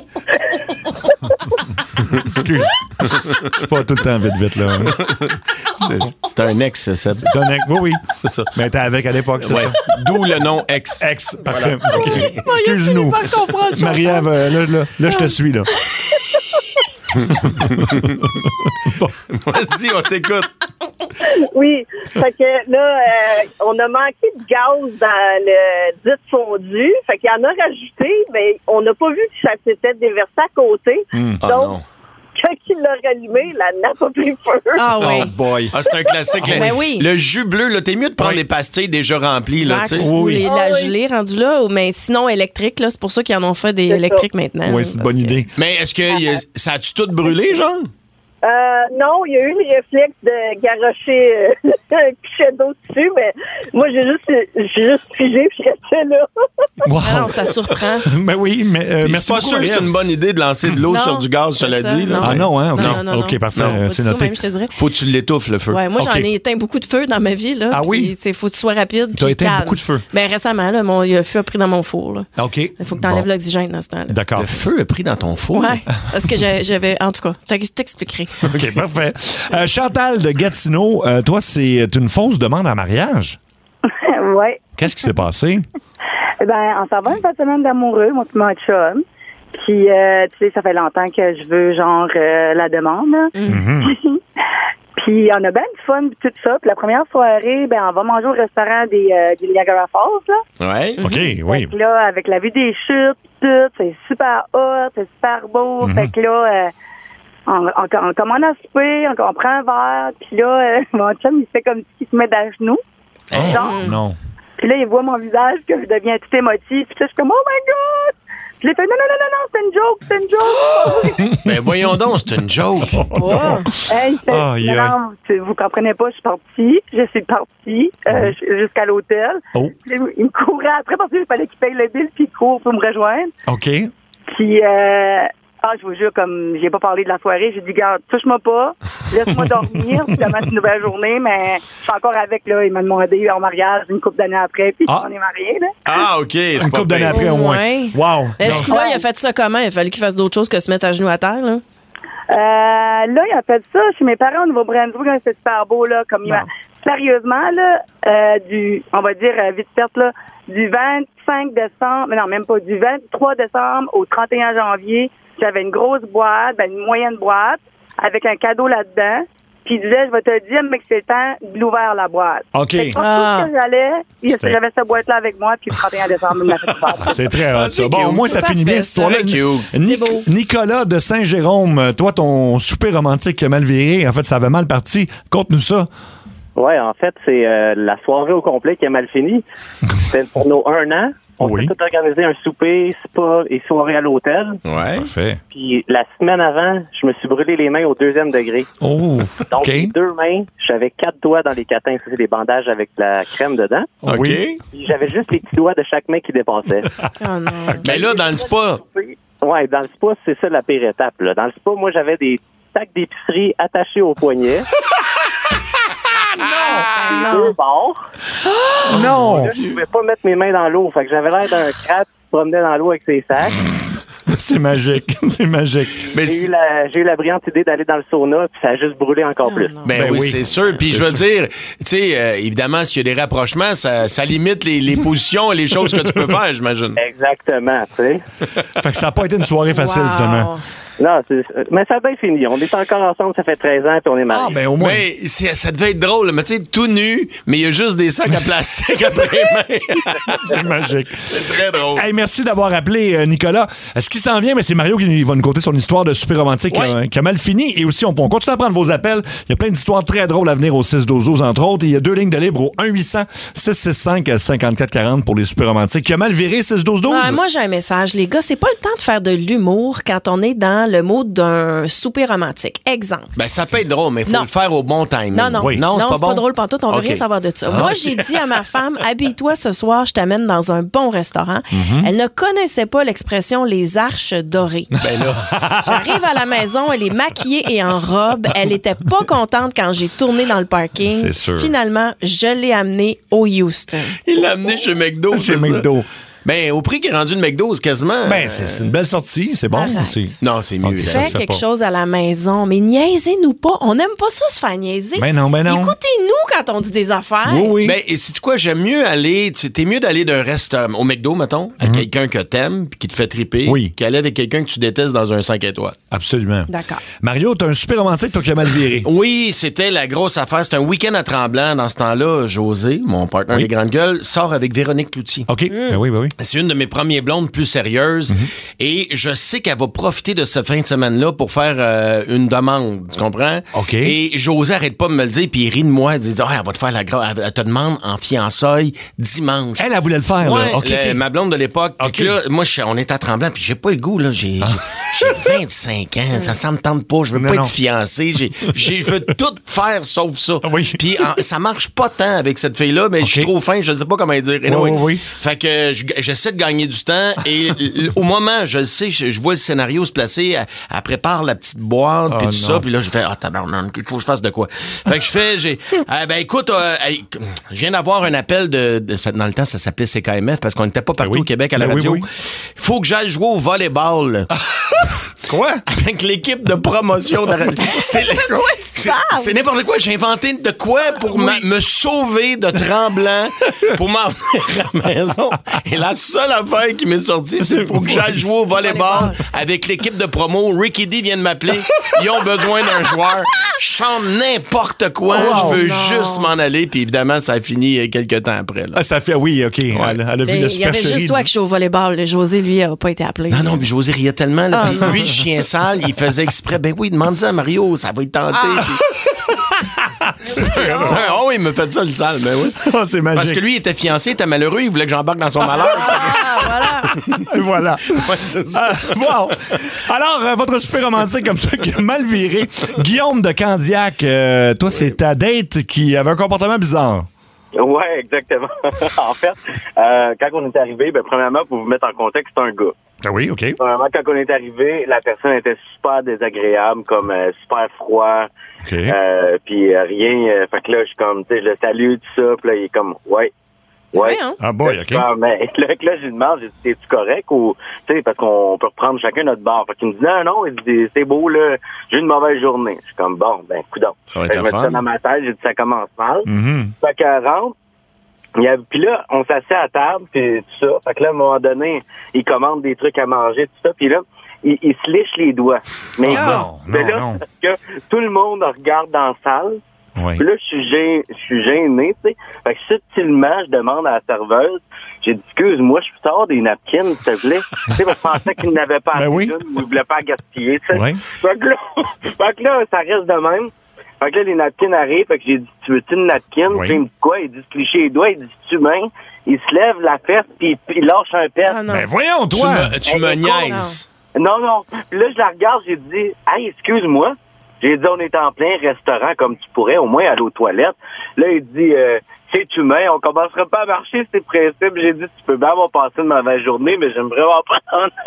Excuse. Je suis pas tout le temps vite, là. C'est un ex, ça. C'est un ex. Oui, c'est ça. Mais t'es avec à l'époque, c'est ça? D'où le nom ex. Ex, parfait. Voilà. Okay. Excuse-nous. Marie-Ève, là, je te suis, là. Bon. Vas-y, on t'écoute. Oui. Fait que là, on a manqué de gaz dans le dit fondu. Fait qu'il y en a rajouté, mais on n'a pas vu que ça s'était déversé à côté. Donc, non. quand il l'a rallumé, la nappe a pris feu. Ah oui. Oh boy. Ah, c'est un classique. Ben oui. Le jus bleu, là, t'es mieux de prendre des pastilles déjà remplies. Là, Exact. tu sais. Ou la gelée rendue là, mais sinon électrique, là, c'est pour ça qu'ils en ont fait des électriques maintenant. Oui, c'est une bonne idée. Mais est-ce que ça a-tu tout brûlé, genre? Non, il y a eu le réflexe de garrocher un pichet d'eau dessus, mais moi, j'ai juste figé puis je restais là. Wow. Ah non, ça surprend. Ben oui, mais merci pas beaucoup, sûr que c'est Marie-Ève. une bonne idée de lancer de l'eau Non, sur du gaz, cela c'est ça, dit. Là. non. Ah non, hein? OK. Non. OK, parfait. Pas C'est du tout, noté. même, je te dirais. Faut que tu l'étouffes, le feu. Ouais, moi, OK. j'en ai éteint beaucoup de feux dans ma vie. Là, Ah puis, oui? il faut que tu sois rapide. T'as puis éteint calme. beaucoup de feux? Ben, récemment, là, le feu a pris dans mon four. Là. OK. Il faut que tu enlèves l'oxygène dans ce temps-là. D'accord. Le feu a pris dans ton four. Ouais, parce que j'avais. En tout cas, je t'expliquerai. OK, parfait. Chantal de Gatineau, toi, c'est une fausse demande en mariage? Oui. Qu'est-ce qui s'est passé? Ben, on s'en va une fin de semaine d'amoureux, mon petit chum. Puis, tu sais, ça fait longtemps que je veux, genre, la demande. Mm-hmm. Puis, on a bien du fun, puis tout ça. Puis, la première soirée, ben, on va manger au restaurant des Niagara Falls, là. Ouais. OK, oui. Fait que là, avec la vue des chutes, tout, c'est super hot, c'est super beau. Mm-hmm. Fait que là, on commande à souper, on prend un verre. Puis là, mon chum, il fait comme s'il se met à genoux. Oh, non. Puis là, il voit mon visage que je deviens tout émotif. Puis là, je suis comme, oh my God! Puis il fait, non, c'est une joke. Ben voyons donc, c'est une joke. Hey, il fait, non, vous comprenez pas, je suis partie. Je suis partie jusqu'à l'hôtel. Oh. Puis il me courait après parce qu'il fallait qu'il paye le bill puis il court pour me rejoindre. OK. Puis, je vous jure, comme j'ai pas parlé de la soirée, j'ai dit, garde, touche-moi pas, laisse-moi dormir, puis demain, c'est une nouvelle journée, mais je suis encore avec, là, il m'a demandé en mariage une couple d'années après, puis on est mariés, là. Ah, OK. Une couple d'années après, au moins. Ouais. Wow. Est-ce que là, il a fait ça comment? Il a fallu qu'il fasse d'autres choses que se mettre à genoux à terre, là? Là, il a fait ça chez mes parents au Nouveau-Brunswick, c'est super beau, là, comme sérieusement, là, on va dire, vite fait, là, du 25 décembre, mais non, même pas, du 23 décembre au 31 janvier, j'avais une grosse boîte, une moyenne boîte, avec un cadeau là-dedans. Puis il disait, je vais te dire, mais que c'est le temps de l'ouvrir la boîte. OK. Fait que partout que j'allais, j'avais cette boîte-là avec moi, puis le 31 décembre, il m'a fait ouvert. C'est très hot, ça. Bon, au moins, ça finit bien, cette histoire-là. Nicolas de Saint-Jérôme, toi, ton souper romantique a mal viré. En fait, ça avait mal parti. Conte-nous ça. Ouais, en fait, c'est la soirée au complet qui a mal fini. C'était pour nos 1 an. On s'est tout organisé un souper, spa et soirée à l'hôtel. Ouais. Parfait. Puis la semaine avant, je me suis brûlé les mains au 2e degré. Oh, donc, les 2 mains, j'avais 4 doigts dans les catins. C'est des bandages avec de la crème dedans. OK. Puis j'avais juste les petits doigts de chaque main qui dépassaient. Oh non. Mais là, dans le spa... Ouais, dans le spa, c'est ça la pire étape, là. Dans le spa, moi, j'avais des sacs d'épicerie attachés au poignet. Non! Non! Là, je pouvais pas mettre mes mains dans l'eau. Fait que j'avais l'air d'un crabe qui se promenait dans l'eau avec ses sacs. C'est magique. C'est magique. Mais j'ai eu la brillante idée d'aller dans le sauna, puis ça a juste brûlé encore plus. Ben oui, c'est sûr. Puis je veux dire, tu sais, évidemment, s'il y a des rapprochements, ça limite les positions et les choses que tu peux faire, j'imagine. Exactement, tu sais. Fait que ça n'a pas été une soirée facile, finalement. Non, mais ça a bien fini. On est encore ensemble, ça fait 13 ans, puis on est mariés. Ah, ben au moins. Mais ça devait être drôle, mais tu sais, tout nu, mais il y a juste des sacs à plastique après les mains. C'est magique. C'est très drôle. Hey, merci d'avoir appelé, Nicolas. Ce qui s'en vient, mais c'est Mario qui va nous conter son histoire de super romantique qui a mal fini. Et aussi, on continue à prendre vos appels. Il y a plein d'histoires très drôles à venir au 6-12-12, entre autres. Et il y a 2 lignes de libre au 1-800-665-5440 pour les super romantiques. Qui a mal viré 6-12-12? Moi, j'ai un message, les gars. C'est pas le temps de faire de l'humour quand on est dans le mode d'un souper romantique. Exemple. Ben, ça peut être drôle, mais il faut le faire au bon timing. Non, oui. c'est pas drôle pantoute. On veut rien savoir de ça. Moi, j'ai dit à ma femme, habille-toi ce soir, je t'amène dans un bon restaurant. Elle ne connaissait pas l'expression les arches dorées. Ben là. J'arrive à la maison, elle est maquillée et en robe. Elle était pas contente quand j'ai tourné dans le parking. C'est sûr. Finalement, je l'ai amenée au Houston. Il l'a amené chez McDo. Chez McDo. Ben, au prix qu'il est rendu de McDo, c'est quasiment... Ben, c'est une belle sortie, c'est bon. Non, c'est mieux. Fais quelque chose à la maison, mais niaisez-nous pas. On n'aime pas ça se faire niaiser. Ben non. Écoutez-nous quand on dit des affaires. Oui. Ben, et sais-tu quoi? J'aime mieux aller... T'es mieux d'aller d'un restaurant, au McDo, mettons, à quelqu'un que t'aimes puis qui te fait triper, qu'aller avec quelqu'un que tu détestes dans un 5 étoiles. Absolument. D'accord. Mario, t'as un super romantique, toi, qui a mal viré. Oui, c'était la grosse affaire. C'était un week-end à Tremblant. Dans ce temps-là, José, mon partenaire des Grandes Gueules, sort avec Véronique Cloutier. OK. Ben oui. C'est une de mes premières blondes plus sérieuses. Et je sais qu'elle va profiter de cette fin de semaine-là pour faire une demande. Tu comprends? OK. Et José arrête pas de me le dire, puis il rit de moi. Il dit, elle va te faire elle te demande en fiançailles dimanche. Elle voulait le faire, ouais, là. Okay. Ma blonde de l'époque. Puis là, moi, on est à Tremblant, puis j'ai pas le goût, là. J'ai 25 ans. Ça me tente pas. Je veux pas être fiancé. Je veux tout faire sauf ça. Puis ça marche pas tant avec cette fille-là, mais je suis trop fin. Je ne sais pas comment dire. Oui. Fait que j'essaie de gagner du temps et au moment, je le sais, je vois le scénario se placer, elle prépare la petite boîte puis tout ça, puis là je fais tabarnak, il faut que je fasse de quoi. Fait que ben écoute, je viens d'avoir un appel dans le temps ça s'appelait CKMF parce qu'on n'était pas partout au Québec à la radio. Il faut que j'aille jouer au volleyball. Quoi? Avec l'équipe de promotion de la radio. C'est n'importe quoi. J'ai inventé de quoi pour me sauver de Tremblant pour m'en venir à la maison. Et la seule affaire qui m'est sortie, c'est pour que j'aille jouer au volleyball avec l'équipe de promo. Ricky D vient de m'appeler. Ils ont besoin d'un joueur. Je chante n'importe quoi. Je veux juste m'en aller. Puis évidemment, ça a fini quelques temps après. Là. Ça fait, oui, OK. Ouais. Elle a vu le supercherie. Il y avait juste toi qui joue au volleyball. José, lui, n'a pas été appelé. Non, puis José riait tellement. Là, lui, le chien sale, il faisait exprès. Ben oui, demande ça à Mario, ça va être tenté. Oh, il me fait ça le sale, ben oui. Oh, c'est magique. Parce que lui, il était fiancé, il était malheureux, il voulait que j'embarque dans son malheur. Voilà. Ouais, c'est ça. Wow. Alors, votre super romantique comme ça qui a mal viré. Guillaume de Candiac, toi, c'est ta date qui avait un comportement bizarre. Oui, exactement. En fait, quand on est arrivé, premièrement, pour vous mettre en contexte, c'est un gars. Ah oui, OK. Premièrement, quand on est arrivé, la personne était super désagréable, comme super froid. OK. Puis rien. Fait que là, je suis comme, tu sais, je le salue, tout ça. Puis là, il est comme, ouais. Ah boy, OK. Mais là, je lui demande, es-tu correct ou, tu sais, parce qu'on peut reprendre chacun notre bar. Fait qu'il me dit, non, il dit, c'est beau, là, j'ai une mauvaise journée. Je suis comme, bon, coudonc. Je me dis ça dans ma tête, j'ai dit, ça commence mal. Fait qu'elle rentre. Puis là, on s'assied à table, puis tout ça. Fait que là, à un moment donné, il commande des trucs à manger, tout ça. Puis là, il se liche les doigts. Mais non. Parce que tout le monde regarde dans la salle. Oui. Puis là, je suis gêné, tu sais. Fait que subtilement, je demande à la serveuse, j'ai dit, excuse-moi, je peux avoir des napkins, s'il te plaît? Tu sais, je pensais qu'il n'avait pas assez d'une ou il voulait pas gaspiller, tu sais. Oui. Fait que là, ça reste de même. Fait que là, les napkins arrivent, fait que j'ai dit, tu veux-tu une napkin? Oui. Puis il me dit quoi? Il dit, se clicher les doigts, il dit, tu main? Il se lève la fesse, puis il lâche un pet. Ben voyons, toi! Tu me niaises. Non. Puis là, je la regarde, j'ai dit, hey, excuse-moi. J'ai dit, on est en plein restaurant, comme tu pourrais, au moins aller aux toilettes. Là, il dit, c'est humain, on commencera pas à marcher, c'est principe. J'ai dit, tu peux bien avoir passé une mauvaise journée, mais j'aimerais vraiment pas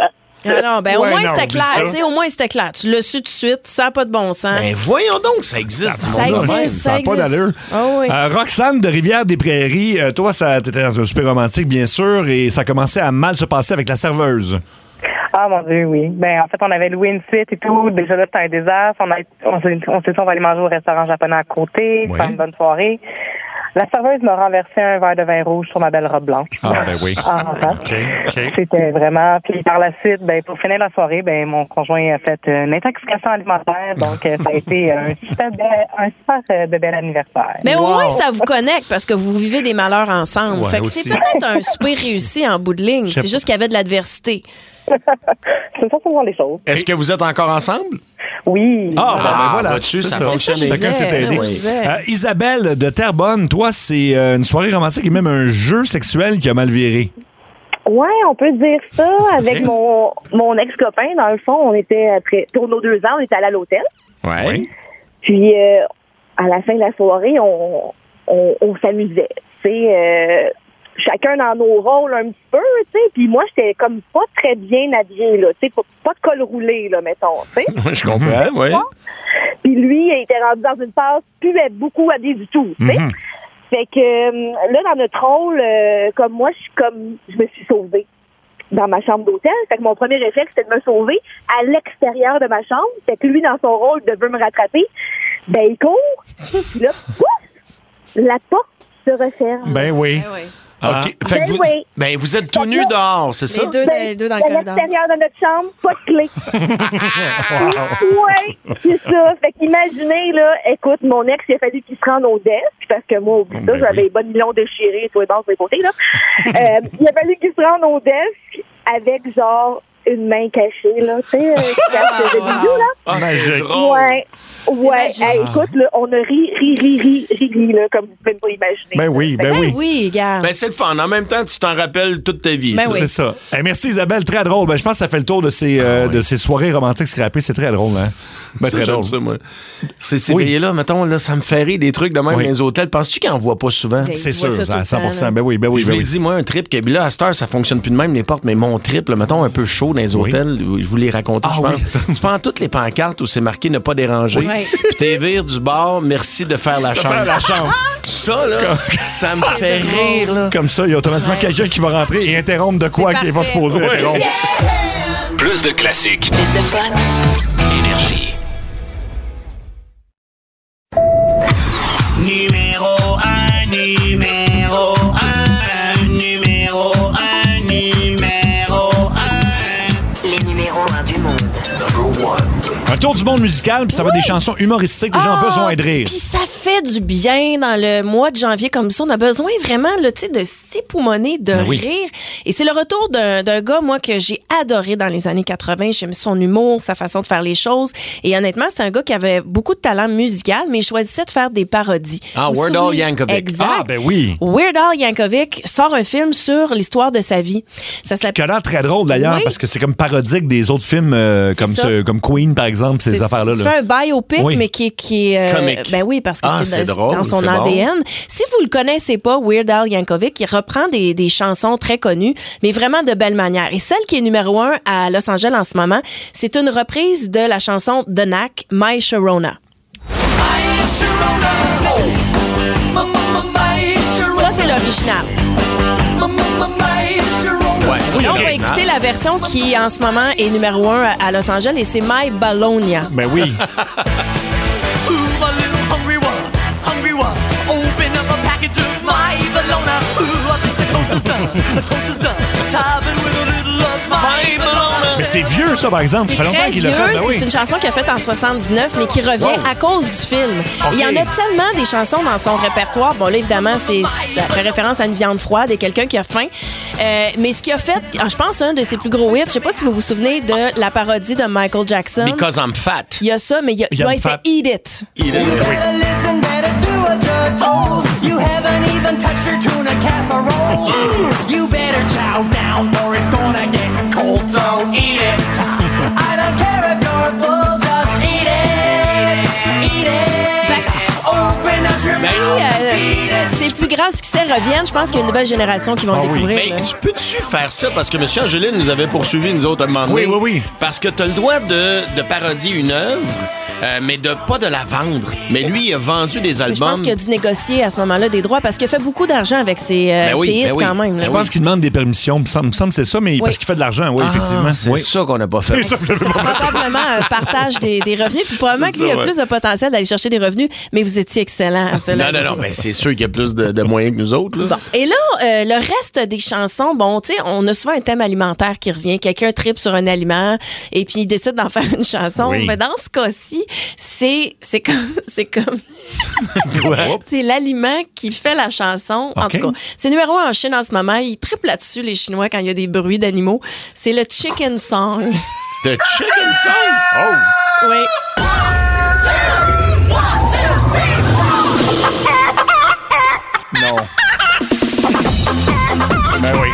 au moins c'était clair, tu sais, au moins c'était clair. Tu l'as su tout de suite, ça n'a pas de bon sens. Ben voyons donc, ça existe. Ça existe. Ça n'a pas d'allure. Oh, oui. Roxane de Rivière-des-Prairies, toi, t'étais dans un super romantique, bien sûr, et ça commençait à mal se passer avec la serveuse. Ah, mon Dieu, oui. En fait, on avait loué une suite et tout. Déjà là, c'était un désastre. On s'est dit, on va aller manger au restaurant japonais à côté, faire une bonne soirée. La serveuse m'a renversé un verre de vin rouge sur ma belle robe blanche. Ah, ben oui. En rentrant. OK. C'était vraiment... Puis par la suite, pour finir la soirée, mon conjoint a fait une intoxication alimentaire. Donc, ça a été un super de bel anniversaire. Mais au moins, ça vous connecte parce que vous vivez des malheurs ensemble. Ouais, fait que aussi. c'est peut-être un souper réussi en bout de ligne. C'est juste qu'il y avait de l'adversité. C'est ça, ce sont les choses. Est-ce que vous êtes encore ensemble? Oui. Voilà. Vois-tu, ça C'est fonctionne. Chacun s'est aidé. Oui. Isabelle de Terrebonne, toi, c'est une soirée romantique et même un jeu sexuel qui a mal viré. Ouais, on peut dire ça. Avec mon ex-copain, dans le fond, on était pour nos 2 ans, on était allés à l'hôtel. Ouais. Puis, à la fin de la soirée, on s'amusait. Tu sais, chacun dans nos rôles un petit peu, tu sais. Puis moi, j'étais comme pas très bien habillée, là. Tu sais, pas de col roulé, là, mettons, tu sais. Je comprends, oui. Puis lui, il était rendu dans une phase plus beaucoup habillé du tout, tu sais. Fait que là, dans notre rôle, comme moi, je me suis sauvée dans ma chambre d'hôtel. Fait que mon premier réflexe, c'était de me sauver à l'extérieur de ma chambre. Fait que lui, dans son rôle de veut me rattraper, il court. Puis là, pouf, la porte se referme. Ben oui. OK. Fait que vous êtes tout nus dehors, c'est ça? Les deux dans le corridor. À l'extérieur de notre chambre, pas de clé. Oui, c'est ça. Fait qu'imaginez, là, écoute, mon ex, il a fallu qu'il se rende au desk, parce que moi, au bout de ça, j'avais les bonnes millions déchirés, tous les bords, tous les côtés, là. Il a fallu qu'il se rende au desk avec, genre, une main cachée, là, tu sais, Ah, c'est drôle. Ouais. Hey, écoute, là, on a ri, là, comme vous pouvez pas imaginer. Ben oui. Oui, gars. Ben, c'est le fun. En même temps, tu t'en rappelles toute ta vie. C'est ça. Hey, merci Isabelle, très drôle. Je pense que ça fait le tour de ces soirées romantiques scrappées. C'est très drôle, hein? Très drôle. Ça, moi. Ces veillées-là, mettons, là, ça me fait rire des trucs de même dans les hôtels. Penses-tu qu'ils en voient pas souvent? C'est sûr, à 100%. Ben oui. Je vous l'ai dit, moi, un trip, que là, à cette heure, ça fonctionne plus de même, les portes, mais mon trip, là, mettons, un peu chaud dans les hôtels, je vous l'ai raconté, je pense. Tu prends toutes les pancartes où c'est marqué ne pas déranger, puis t'es vire du bar, merci de faire la chambre. Ça, là, ça me fait rire, là. Comme ça, il y a automatiquement quelqu'un qui va rentrer et interrompre de quoi qu'il va se poser. Plus de classiques. Plus de fun. Énergie. Numéro 1, numéro 1, numéro 1, numéro 1. Les numéros 1 du monde. Un tour du monde musical, puis ça va être des chansons humoristiques. Les gens ont besoin de rire. Puis ça fait du bien dans le mois de janvier comme ça. On a besoin vraiment là, de s'époumoner, de rire. Et c'est le retour d'un gars, moi, que j'ai adoré dans les années 80. J'aime son humour, sa façon de faire les choses. Et honnêtement, c'est un gars qui avait beaucoup de talent musical, mais il choisissait de faire des parodies. Weird Al Yankovic. Exact. Ah, ben oui. Weird Al Yankovic sort un film sur l'histoire de sa vie. Ça qui a l'air très drôle, d'ailleurs, parce que c'est comme parodique des autres films comme Queen, par exemple, ces affaires-là. C'est un biopic, mais qui est... comique. Ben oui, parce que c'est drôle, dans son c'est ADN. Bon. Si vous le connaissez pas, Weird Al Yankovic, il reprend des chansons très connues, mais vraiment de belle manière. Et celle qui est numéro 1 à Los Angeles en ce moment, c'est une reprise de la chanson The Knack, My Sharona. Ça, c'est l'original. Là, on va écouter la version qui, en ce moment, est numéro 1 à Los Angeles et c'est My Bologna. Ben oui. Mais c'est vieux, ça, par exemple. Ça fait longtemps qu'il l'a fait. Ben oui. C'est une chanson qu'il a faite en 79, mais qui revient à cause du film. Okay. Il y en a tellement des chansons dans son répertoire. Bon, là, évidemment, ça fait référence à une viande froide et quelqu'un qui a faim. Mais ce qu'il a fait, je pense, un de ses plus gros hits, je sais pas si vous vous souvenez de la parodie de Michael Jackson. Because I'm fat. Il y a ça, mais il y a fait Eat It. Eat It. You haven't even touched your tuna casserole. You better chow down or it's gonna get cold, so eat it. I don't care if you're full, just eat it. Eat it. Open up your mouth, eat it. Ses plus grands succès reviennent, je pense qu'il y a une nouvelle génération qui vont le découvrir. Mais tu peux-tu faire ça? Parce que M. Angeline nous avait poursuivi, nous autres, à un moment donné. Oui. Parce que tu as le droit de parodier une œuvre, mais pas de la vendre. Mais lui, il a vendu des albums. Mais je pense qu'il a dû négocier à ce moment-là des droits parce qu'il a fait beaucoup d'argent avec ses hits quand même. Là. Je pense qu'il demande des permissions. Il me semble que c'est ça, mais parce qu'il fait de l'argent, effectivement. C'est ça qu'on n'a pas fait. Probablement un partage des revenus. Puis probablement qu'il y a plus de potentiel d'aller chercher des revenus, mais vous étiez excellent à cela. Non, mais c'est sûr qu'il y a plus de moyens que nous autres. Là. Bon. Et là, le reste des chansons, tu sais, on a souvent un thème alimentaire qui revient. Quelqu'un tripe sur un aliment et puis il décide d'en faire une chanson. Oui. Mais dans ce cas-ci, c'est comme c'est l'aliment qui fait la chanson. En tout cas, c'est numéro 1 en Chine en ce moment. Ils trippent là-dessus, les Chinois, quand il y a des bruits d'animaux. C'est le chicken song. The chicken song? Oh! Oui. Non. Ben oui.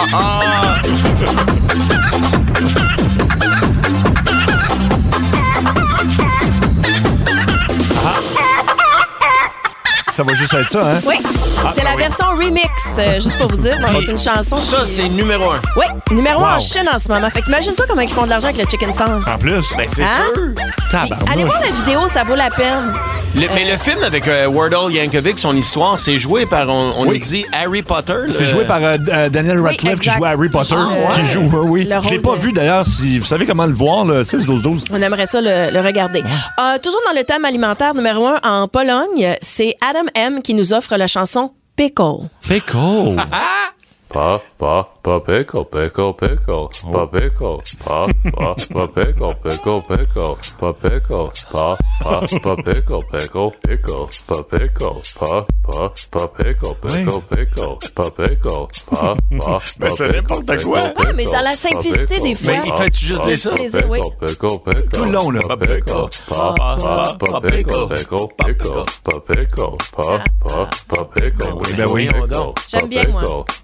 Ça va juste être ça, hein? Oui. C'est la version remix, juste pour vous dire. C'est une chanson. Ça, c'est numéro 1. Oui, numéro 1 en Chine en ce moment. Fait que imagine-toi comment ils font de l'argent avec le chicken song. En plus. Ben, c'est sûr. Allez voir la vidéo, ça vaut la peine. Mais le film avec Weird Yankovic, son histoire, c'est joué par, on nous dit, Harry Potter. C'est joué par Daniel Radcliffe qui joue Harry Potter. Qui joue, je l'ai pas vu d'ailleurs. Si vous savez comment le voir, le 6-12-12. On aimerait ça le regarder. Toujours dans le thème alimentaire, numéro 1 en Pologne, c'est Adam M. qui nous offre la chanson Pickle. Pickle. Pa pickle, pickle, pickle, pa pickle, pa pickle, pickle, pickle, pa pickle, pa pickle, pickle, pickle, pa pickle, pa pickle, pickle, pickle, pa pickle, Ben c'est n'importe quoi. Ouais, mais dans la simplicité des fois. Mais il fait juste dire ça. Oui. Tout le long, là. Pa pickle, pa pickle, pickle, pickle, pa pickle, pa pickle. Ben oui. J'aime bien, moi.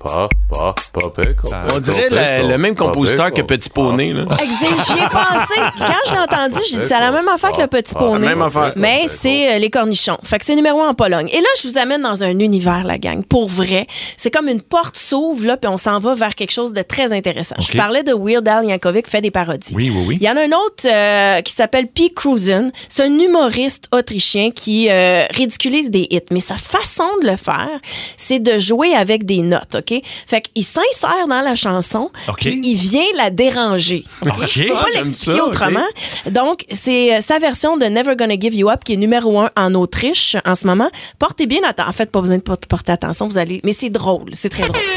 On dirait le même compositeur que Petit Poney. Là. J'y ai pensé. Quand je l'ai entendu, j'ai dit c'est la même affaire que le Petit Poney. Même affaire. Mais c'est les cornichons. Fait que c'est numéro 1 en Pologne. Et là, je vous amène dans un univers, la gang. Pour vrai, c'est comme une porte s'ouvre, là, puis on s'en va vers quelque chose de très intéressant. Je parlais de Weird Al Yankovic qui fait des parodies. Oui. Il y en a un autre qui s'appelle P. Cruisen. C'est un humoriste autrichien qui ridiculise des hits. Mais sa façon de le faire, c'est de jouer avec des notes, OK? Fait qu'il s'insère dans la chanson, puis il vient la déranger. Je peux pas l'expliquer autrement. Donc, c'est sa version de Never Gonna Give You Up qui est numéro 1 en Autriche en ce moment. Portez bien attention. En fait, pas besoin de porter attention, vous allez... Mais c'est drôle, c'est très drôle.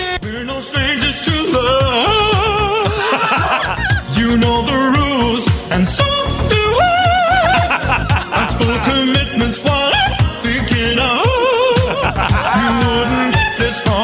You know the rules, and so do I. Full commitment's what I'm thinking of. You wouldn't get this far.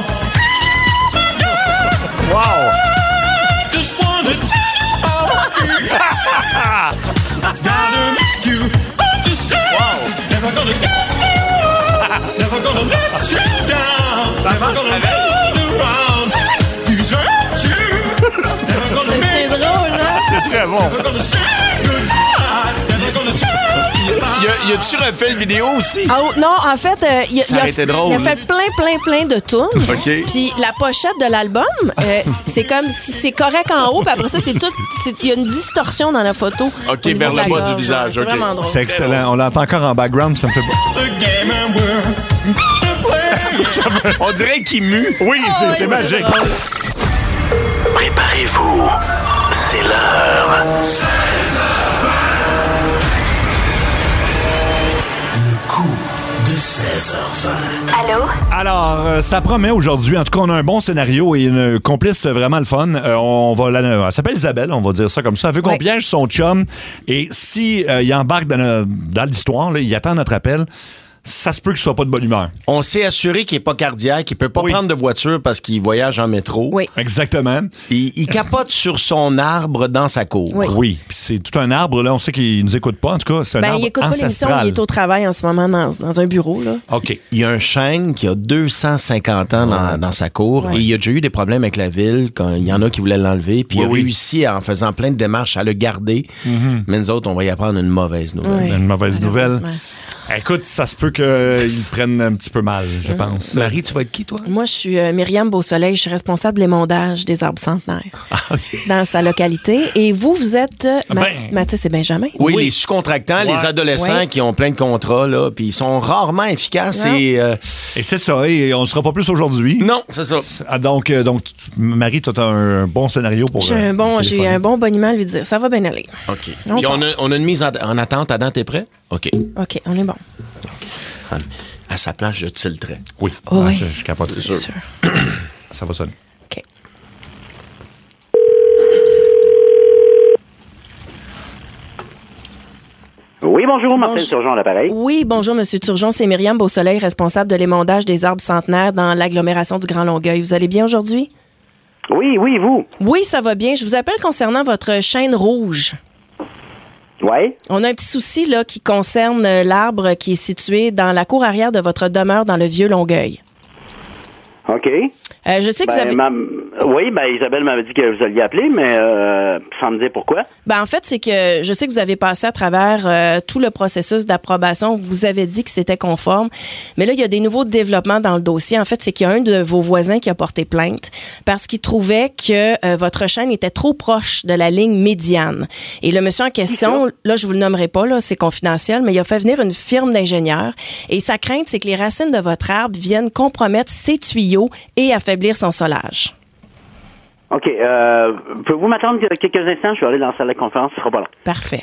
Wow! I just wanna tell you how I feel. Gotta make you understand. Wow. Never gonna give you up. Never gonna let you down. Never gonna run around. Desert you. Never gonna make C'est drôle, là? C'est très bon. Never gonna say goodbye. Never gonna tell you. Y a-tu refait le vidéo aussi? Non, en fait, il a fait plein de tunes. Puis la pochette de l'album, c'est comme si c'est correct en haut, puis après ça, il y a une distorsion dans la photo. OK, vers le bas du visage. C'est vraiment drôle. C'est excellent. On l'entend encore en background, ça me fait On dirait qu'il mue. Oui, c'est magique. Préparez-vous. C'est l'heure. 16h20. Allô? Alors, ça promet aujourd'hui. En tout cas, on a un bon scénario et une complice vraiment le fun. Elle s'appelle Isabelle, on va dire ça comme ça. Elle veut qu'on piège son chum. Et si il embarque dans l'histoire, là, il attend notre appel. Ça se peut qu'il soit pas de bonne humeur. On s'est assuré qu'il n'est pas cardiaque, qu'il peut pas prendre de voiture parce qu'il voyage en métro. Oui. Exactement. Il capote sur son arbre dans sa cour. Oui. Puis c'est tout un arbre, là. On sait qu'il nous écoute pas, en tout cas. C'est un arbre il écoute ancestral. pas l'émission, il est au travail en ce moment dans un bureau, là. OK. Il y a un chêne qui a 250 ans dans sa cour et il a déjà eu des problèmes avec la ville quand il y en a qui voulaient l'enlever. Puis il a réussi, en faisant plein de démarches, à le garder. Mais nous autres, on va y apprendre une mauvaise nouvelle. Une mauvaise nouvelle. Écoute, ça se peut qu'ils prennent un petit peu mal, je pense. Marie, tu vas être qui, toi? Moi, je suis Myriam Beausoleil. Je suis responsable de l'émondage des arbres centenaires dans sa localité. Et vous êtes Mathis et Benjamin? Oui, les sous-contractants, les adolescents qui ont plein de contrats, là, puis ils sont rarement efficaces. Et c'est ça, et on ne sera pas plus aujourd'hui. Non, c'est ça. Donc, Marie, toi, tu as un bon scénario pour... J'ai un bon boniment à lui dire. Ça va bien aller. OK. Puis on a une mise en attente. Adam, t'es prêt? OK. OK, on est bon. À sa place, je tilterais. Oui. Oh, oui. Ça, je capote. C'est sûr. Ça va sonner. OK. Oui, bonjour, Martin Turgeon à l'appareil. Oui, bonjour, Monsieur Turgeon. C'est Myriam Beausoleil, responsable de l'émondage des arbres centenaires dans l'agglomération du Grand Longueuil. Vous allez bien aujourd'hui? Oui, vous? Oui, ça va bien. Je vous appelle concernant votre chêne rouge. Oui. On a un petit souci là qui concerne l'arbre qui est situé dans la cour arrière de votre demeure dans le Vieux-Longueuil. OK. Je sais que vous avez... Oui, Isabelle m'avait dit que vous alliez appeler, mais sans me dire pourquoi. En fait, c'est que je sais que vous avez passé à travers tout le processus d'approbation. Vous avez dit que c'était conforme. Mais là, il y a des nouveaux développements dans le dossier. En fait, c'est qu'il y a un de vos voisins qui a porté plainte parce qu'il trouvait que votre chêne était trop proche de la ligne médiane. Et le monsieur en question, là, je vous le nommerai pas, là, c'est confidentiel, mais il a fait venir une firme d'ingénieurs. Et sa crainte, c'est que les racines de votre arbre viennent compromettre ses tuyaux et affaiblir son solage. OK. Pouvez-vous m'attendre quelques instants? Je vais aller dans la salle de conférence. Ce sera pas long. Parfait.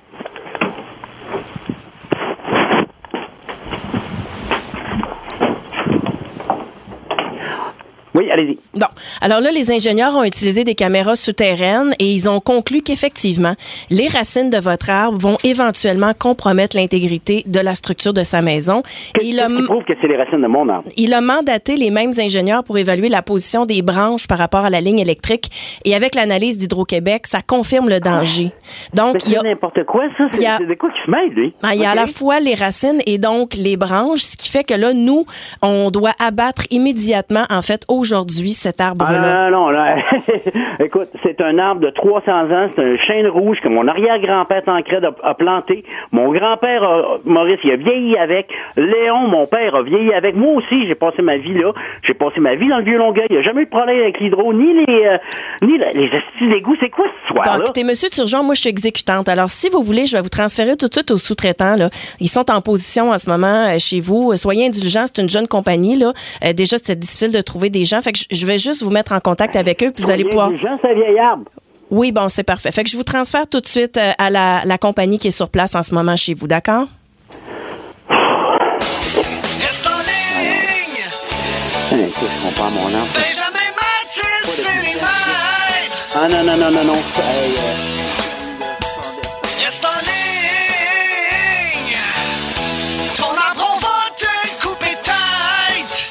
Oui, allez-y. Bon. Alors là, les ingénieurs ont utilisé des caméras souterraines et ils ont conclu qu'effectivement, les racines de votre arbre vont éventuellement compromettre l'intégrité de la structure de sa maison. Qu'est-ce qui prouve que c'est les racines de mon arbre? Il a mandaté les mêmes ingénieurs pour évaluer la position des branches par rapport à la ligne électrique. Et avec l'analyse d'Hydro-Québec, ça confirme le danger. Donc, il y a n'importe quoi, ça. C'est de quoi qui se mêle, lui? Il y a à la fois les racines et donc les branches, ce qui fait que là, nous, on doit abattre immédiatement, en fait, aujourd'hui, cet arbre-là. Non. Écoute, c'est un arbre de 300 ans. C'est un chêne rouge que mon arrière-grand-père Tancred a planté. Mon grand-père, Maurice, il a vieilli avec. Léon, mon père, a vieilli avec. Moi aussi, j'ai passé ma vie là. J'ai passé ma vie dans le Vieux-Longueuil. Il n'y a jamais eu de problème avec l'hydro, ni les astuces d'égout. C'est quoi cette histoire-là? Bon, écoutez, Monsieur Turgeon, moi, je suis exécutante. Alors, si vous voulez, je vais vous transférer tout de suite aux sous-traitants, là. Ils sont en position en ce moment chez vous. Soyez indulgents, c'est une jeune compagnie, là. Déjà, c'était difficile de trouver des gens. Fait que je vais juste vous mettre en contact avec eux, puis vous allez pouvoir... Indulgent, c'est un vieil arbre. Oui, bon, c'est parfait. Fait que je vous transfère tout de suite à la compagnie qui est sur place en ce moment chez vous, d'accord? Reste en ligne! Écoute, je comprends mon arbre. Benjamin Mathis, c'est les maîtres! Ah non. Reste en ligne! Ton arbre, on va te couper tête!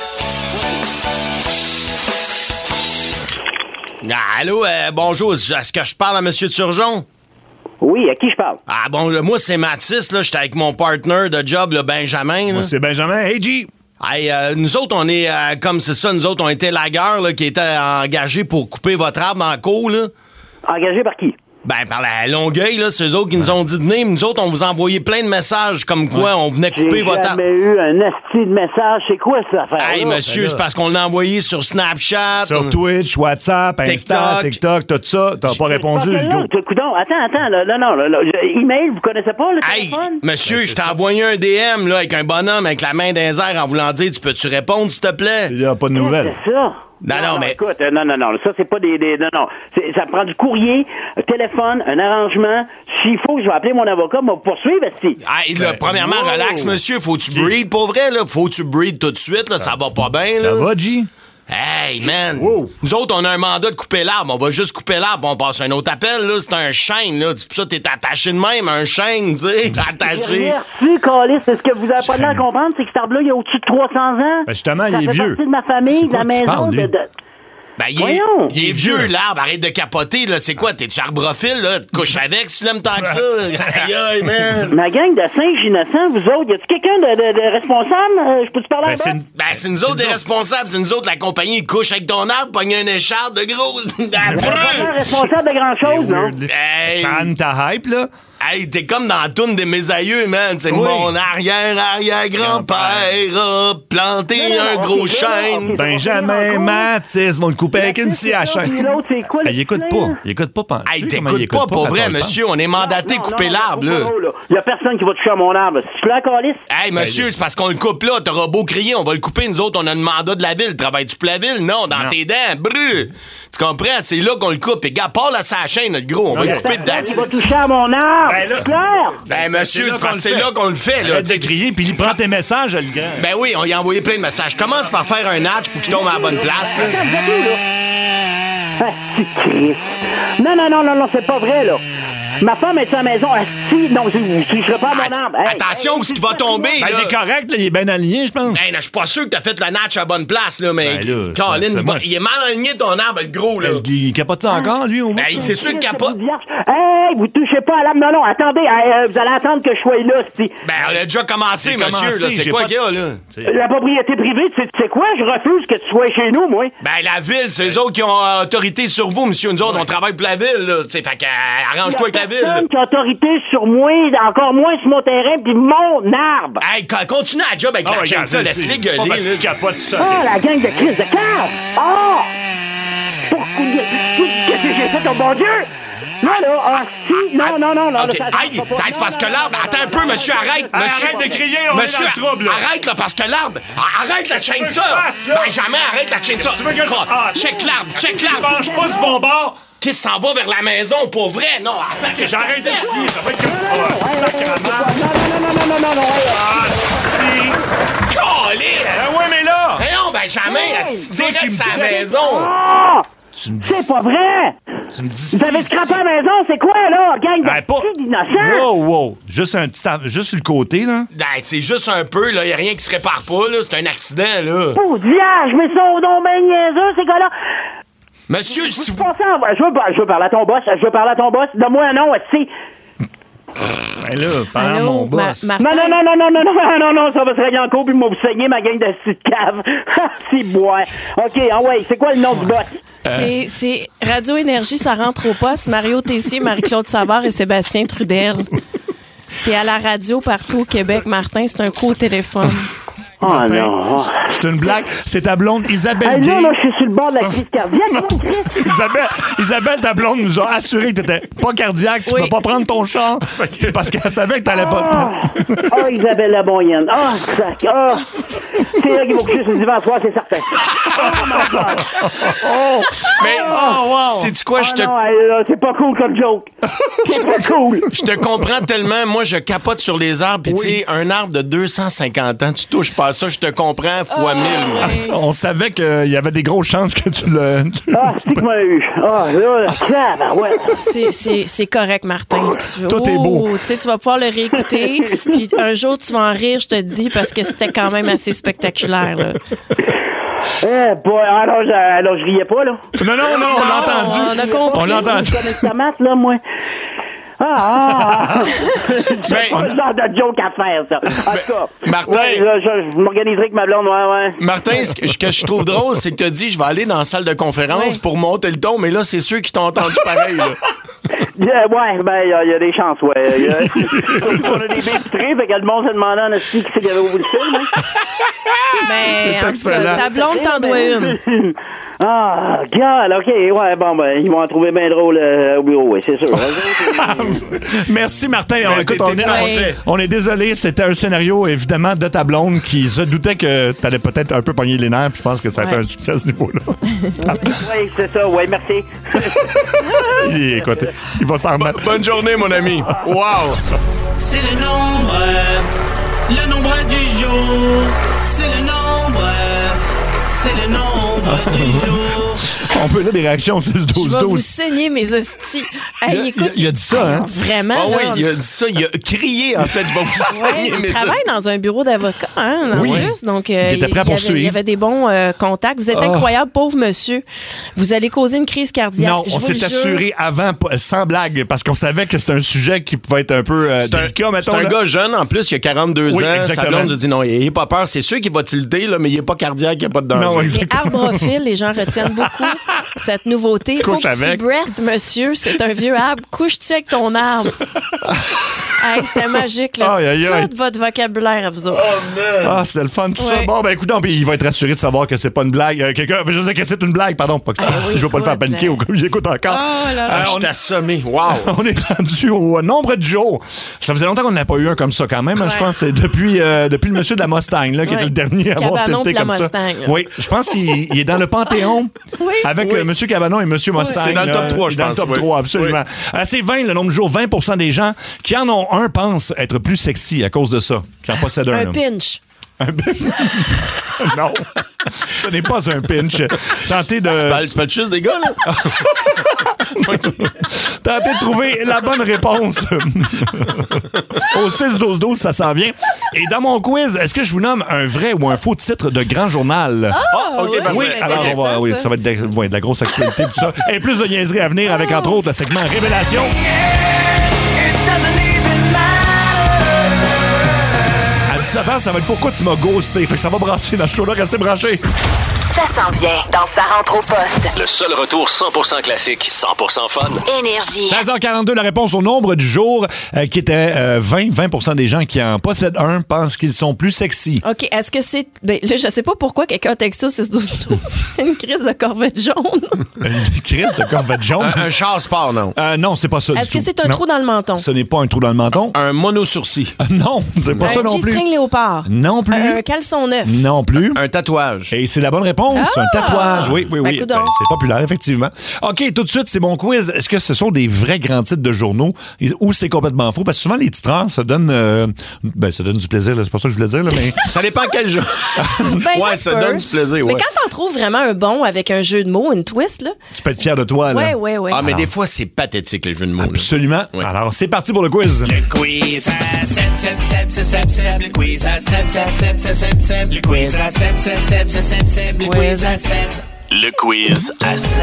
Allô, bonjour. Est-ce que je parle à M. Turgeon? Oui, à qui je parle? Ah bon, moi, c'est Mathis, là. J'étais avec mon partner de job, là, Benjamin. Moi, c'est Benjamin. Hey, G! Hey, nous autres, on est, comme c'est ça, nous autres, on était lagueurs, là, qui étaient engagés pour couper votre arbre dans le cours, là. Engagés par qui? Ben, par la Longueuil, là, c'est eux autres qui nous ont dit de venir. Nous autres, on vous a envoyé plein de messages comme quoi on venait couper votre arbre. J'ai jamais eu un asti de message. C'est quoi cette affaire-là? Hey, monsieur, c'est parce qu'on l'a envoyé sur Snapchat. Sur Twitch, WhatsApp, Insta, TikTok, tout ça. T'as pas répondu, Hugo. Coudon, attends, là, email, vous connaissez pas le téléphone? Monsieur, je t'ai envoyé un DM, là, avec un bonhomme avec la main dans les airs en voulant dire, tu peux-tu répondre, s'il te plaît? Il y a pas de nouvelles. C'est ça. Non, mais... Écoute, non, ça, c'est pas non. Ça prend du courrier, un téléphone, un arrangement. S'il faut, je vais appeler mon avocat, m'a poursuivre, esti. Premièrement, relax, monsieur, faut-tu breed, pour vrai, là? Faut-tu breed tout de suite, là? Ça va pas bien, là? Ça va, G? Hey, man! Wow. Nous autres, on a un mandat de couper l'arbre. On va juste couper l'arbre, on passe un autre appel, là. C'est un chêne, là. C'est pour ça que t'es attaché de même, un chêne, tu sais, attaché. Merci, Calis. C'est ce que vous avez pas l'air à comprendre, c'est que cet arbre-là, il a au-dessus de 300 ans. Ben justement, ça il est fait vieux. partie de ma famille, de la maison, Ben, il est vieux, l'arbre. Arrête de capoter, là. C'est quoi? T'es-tu arbrophile, là? Te couches avec si tu l'aimes tant que ça? Aïe, man! Ma gang de singes innocents, vous autres, y a-tu quelqu'un de responsable? Je peux te parler à c'est nous autres les responsables. C'est nous autres, la compagnie, couche avec ton arbre, pogne une écharpe de gros. Pas responsable de grand-chose, non? Hey! Calme ta hype, là. Hey, t'es comme dans la toune des mes aïeux, man. C'est mon arrière-arrière-grand-père a planté un gros chêne. Benjamin Matisse, vont le couper avec une scie à chaîne. L'autre, c'est quoi? Il écoute pas. Il écoute pas. Hey, t'écoutes pas, pour vrai, monsieur. On est mandaté couper l'arbre, là. Il y a personne qui va toucher à mon arbre. Tu l'as, Calis? Hey, monsieur, c'est parce qu'on le coupe là. T'auras beau crier, on va le couper. Nous autres, on a un mandat de la ville. Travailles-tu pour la ville? Non, dans tes dents. Brrr. Tu comprends? C'est là qu'on le coupe. Et gars, parle à sa chaîne, notre gros. On va le couper de date. Il va toucher à mon arbre. Ben, monsieur, c'est là qu'on le fait, là. Arrête de crier, puis il prend tes messages, le gars. Ben oui, on y a envoyé plein de messages. Commence par faire un hatch pour qu'il tombe à la bonne place, là. Non, c'est pas vrai, là. Ma femme est à la maison. Non, je serais pas à mon arbre. Attention, ce qui va tomber. Ben, il est correct, là, il est bien aligné, je pense. Ben, je suis pas sûr que t'as fait le natch à la bonne place, là, mais. Colin, il est mal aligné ton arbre, le gros, là. Il capote ça encore, lui, au moins? Ben, c'est sûr qu'il capote. Hey, vous touchez pas à l'arbre. Non, attendez, vous allez attendre que je sois là, c'ti. Ben, on a déjà commencé, monsieur, là. C'est quoi qu'il y a, là? La propriété privée, tu sais quoi? Je refuse que tu sois chez nous, moi. Ben, la ville, c'est eux autres qui ont autorité sur vous, monsieur. Nous autres, on travaille pour la ville, là. Tu sais, fait qu'arrange-toi avec la ville. Personne qui a autorité sur moi, encore moins sur mon terrain, puis mon arbre. Hey, continue à job avec la chaîne, ça. Laisse-les gueuler, là. La gang de crise de cave! Qu'est-ce que j'ai fait, oh mon Dieu? Non, c'est parce que l'arbre... Attends un peu, monsieur, arrête. Monsieur, arrête de crier, on monsieur, est dans le trouble, là. Arrête, là, parce que l'arbre... Arrête la chaîne ça. Benjamin, arrête la chaîne ça. Check l'arbre. Il penche pas du bon bord. Qui s'en va vers la maison, pour vrai? Non, attends que j'arrête ici. Ça va être sacrement. Non. Si. Calé! Ouais, mais là. Non, Benjamin, direct à la maison. C'est pas vrai! Tu me dis vous avez scrapé à la maison, c'est quoi, là? Gang de petits innocents! Wow! Juste sur le côté, là? Ben, c'est juste un peu, là. Y a rien qui se répare pas, là. C'est un accident, là. Oh, diage, mais son nom ben niaiseux, ces gars-là! Monsieur, si vous... Je veux parler à ton boss. Donne-moi un nom, aussi. Ben là, parle à mon boss. Non, ça va se régler en cours, puis vous saigner ma gang de petite cave. C'est bois. OK, c'est quoi le nom du boss? C'est Radio Énergie, ça rentre au poste. Mario Tessier, Marie-Claude Savard et Sébastien Trudel. T'es à la radio partout au Québec, Martin. C'est un coup au téléphone. Oh non. C'est une blague. C'est ta blonde Isabelle Gay. Non, je suis sur le bord de la crise cardiaque. Isabelle, ta blonde, nous a assuré que t'étais pas cardiaque. Tu peux pas prendre ton char parce qu'elle savait que t'allais pas. Isabelle la bonne. Sac. C'est là qu'il faut que je suis dimanche soir, c'est certain. Mais sais-tu quoi, c'est pas cool comme joke. C'est pas cool. Je te comprends tellement. Moi, je capote sur les arbres. Puis tu sais, un arbre de 250 ans, tu touches pas à ça, je te comprends fois 1000. On savait qu'il y avait des grosses chances que tu le... c'est que m'a eu. C'est correct, Martin. Tout est beau. Tu sais, tu vas pouvoir le réécouter, puis un jour, tu vas en rire, je te dis, parce que c'était quand même assez spectaculaire, là. Alors, je riais pas, là. Non, on l'a entendu. On a compris. On l'a entendu. Là, moi. C'est pas le genre de joke à faire, ça. En tout cas, Martin, je m'organiserai avec ma blonde, ouais. Martin, ce que je trouve drôle, c'est que tu as dit, je vais aller dans la salle de conférence pour monter le ton, mais là, c'est ceux qui t'ont entendu pareil, là. Il y a des chances, ouais. On a des bistrés, fait que le monde se demandait en aussi qui c'est qu'il y avait au bout du film, hein. Mais en tout cas, ta blonde t'en doit une. God, OK, ils vont en trouver bien drôle au bureau, oui, c'est sûr. Merci, Martin. Écoute, on est désolé, c'était un scénario, évidemment, de ta blonde qui se doutait que t'allais peut-être un peu pogner les nerfs, puis je pense que ça a été un succès à ce niveau-là. Oui, c'est ça, merci. Écoute, il va s'en remettre. Bonne journée, mon ami. Wow! C'est le nombre du jour. C'est le nombre du jour. On peut là des réactions 6-12-12. Je vais vous saigner mes hosties. Hey, écoute, il a dit ça, hein? Vraiment, oui, il a dit ça. Il a crié, en fait. Je vais vous saigner mes hosties. Il travaille dans un bureau d'avocat, hein, en plus. Donc, il était prêt à poursuivre. Il y avait des bons contacts. Vous êtes incroyable, pauvre monsieur. Vous allez causer une crise cardiaque. Non, on s'est assuré avant, sans blague, parce qu'on savait que c'était un sujet qui pouvait être un peu délicat, mettons. C'est un gars jeune, en plus, il a 42 ans. Exactement. Sa blonde a dit non, il n'a pas peur. C'est sûr qu'il va tilter, là, mais il n'est pas cardiaque, il n'y a pas de danger. Non, exactement. Les arbrophiles, les gens retiennent beaucoup cette nouveauté. Il faut Couche que avec. tu breath, monsieur. C'est un vieux arbre. Couche-tu avec ton arbre? Hey, c'était magique, là. Aïe, aïe, aïe. Tout votre vocabulaire à vous autres. Ah, c'était le fun, tout ça. Ouais. Bon, ben écoute, il va être rassuré de savoir que c'est pas une blague. Je sais que c'est une blague, pardon. Pas que- je veux pas le faire paniquer au cas où il écoute encore. Je suis assommé. Wow! On est rendu au nombre de jours. Ça faisait longtemps qu'on n'avait pas eu un comme ça quand même. Je pense que c'est depuis le monsieur de la Mustang, là, qui était le dernier à avoir Cabanon tenté puis la comme ça. Mustang, là. Oui, je pense qu'il est dans le Panthéon avec monsieur Cabanon et monsieur Mustang. C'est dans le top 3, je Dans pense. le top Oui. 3, absolument. C'est 20 le nombre de jours. 20% des gens qui en ont un pensent être plus sexy à cause de ça, qui en possèdent un. Un pinch. Non, ce n'est pas un pinch. Tentez de... C'est pas juste des gars, là? Tentez de trouver la bonne réponse. Au 6-12-12, ça s'en vient. Et dans mon quiz, est-ce que je vous nomme un vrai ou un faux titre de grand journal? Oui, alors ça va être de la grosse actualité, tout ça. Et plus de niaiseries à venir avec, entre autres, le segment Révélation. À 17h, ça va être pourquoi tu m'as ghosté. Fait que ça va brasser dans le show-là. Restez branchés. Ça s'en vient dans Sa rentre au poste. Le seul retour 100% classique, 100% fun. Énergie. 16h42, la réponse au nombre du jour qui était 20. 20% des gens qui en possèdent un pensent qu'ils sont plus sexy. OK, est-ce que c'est... Ben, là, je sais pas pourquoi quelqu'un a texté au 6-12-12. Une crise de corvette jaune. Une crise de corvette jaune? Un char sport, non? Non, c'est pas ça du Est-ce que tout. c'est un Non. trou dans le menton? Ce n'est pas un trou dans le menton. Un mono-sourcil. Non, c'est pas ça Un non plus. G-string léopard. Non plus. Un caleçon neuf. Non plus. Un tatouage. Et c'est la bonne réponse. Ah! Un tatouage. Oui. Ben, coudonc. C'est populaire, effectivement. OK, tout de suite, c'est mon quiz. Est-ce que ce sont des vrais grands titres de journaux ou c'est complètement faux? Parce que souvent, les titreurs, ça donne du plaisir. là. C'est pas ça que je voulais dire, là, mais... Ça dépend quel jour. Ben, Ouais, se ça peut. donne du plaisir, Mais ouais. quand t'en trouves vraiment un bon avec un jeu de mots, une twist, là. Tu peux être fier de toi, là. Ouais. Ah, mais Alors. des fois, c'est pathétique, les jeux de mots. là. Absolument. Ouais. Alors, c'est parti pour le quiz. Quiz à Seb, Seb, Seb, Seb, Seb, Seb. Le quiz à Seb, Seb, Seb, Seb, Seb, Seb. Le quiz à Seb, Seb, Seb, Seb, Seb, Seb. Le quiz à Seb. Le quiz à 7.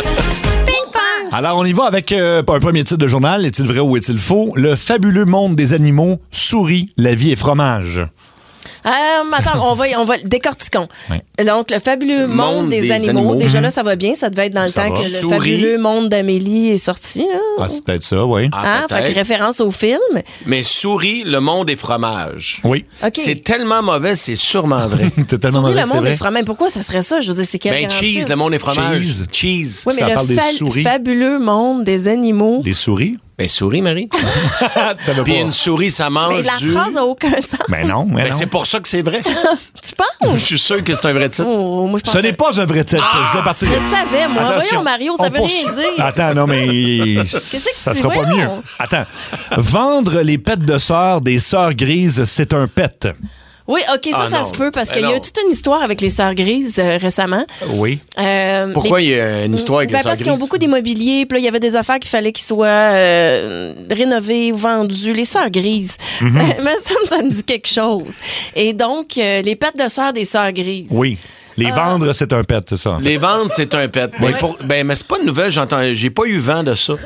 Alors, on y va avec un premier titre de journal. Est-il vrai ou est-il faux? Le fabuleux monde des animaux, souris, la vie et fromage. Attends, on va décortiquons. Ouais. Donc, le fabuleux monde des animaux. Déjà là, ça va bien. Ça devait être dans le Ça temps va. que le Souris. fabuleux monde d'Amélie est sorti. Là. Ah, c'est peut-être ça, oui. Hein? Fait peut-être. que référence au film. Mais souris, le monde est fromage. Oui. OK. C'est tellement mauvais, c'est sûrement vrai. C'est tellement Souris, mauvais, le c'est monde vrai. est fromage. Pourquoi ça serait ça? Je veux dire, c'est quel Ben, grand cheese, titre? le monde est fromage. Cheese. Cheese. Oui, Ça mais parle des souris. fabuleux monde des animaux. Les souris? Ben, souris, Marie. T'avais Puis pas. une souris, ça mange Mais la du... phrase n'a aucun sens. Mais non, mais Ben, non. c'est pour ça que c'est vrai. Tu penses? Je suis sûr que c'est un vrai titre. Oh, moi, je Ce pensais- n'est pas un vrai titre. Je vais partir. Je le savais, moi. Attention. Voyons, Mario, ça On veut rien poursuit. dire. Attends, non, mais Qu'est-ce que ça c'est? sera pas Voyons. mieux. Attends. Vendre les pets de sœurs des sœurs grises, c'est un pet. Oui, OK, ça, Ah, ça non. se peut parce Ben qu'il y a eu non. toute une histoire avec les Sœurs Grises récemment. Oui. Pourquoi les- il y a une histoire avec les Ben, sœurs parce qu'ils ont grises? beaucoup d'immobilier, puis là, il y avait des affaires qu'il fallait qu'ils soient rénovées, vendues. Les Sœurs Grises. Mais ça me dit quelque chose. Et donc, les pets de sœurs des Sœurs Grises. Oui. Les vendre, c'est un pet, c'est ça. en fait. Les ventes, c'est un pet. Oui. Mais c'est pas une nouvelle, j'ai pas eu vent de ça.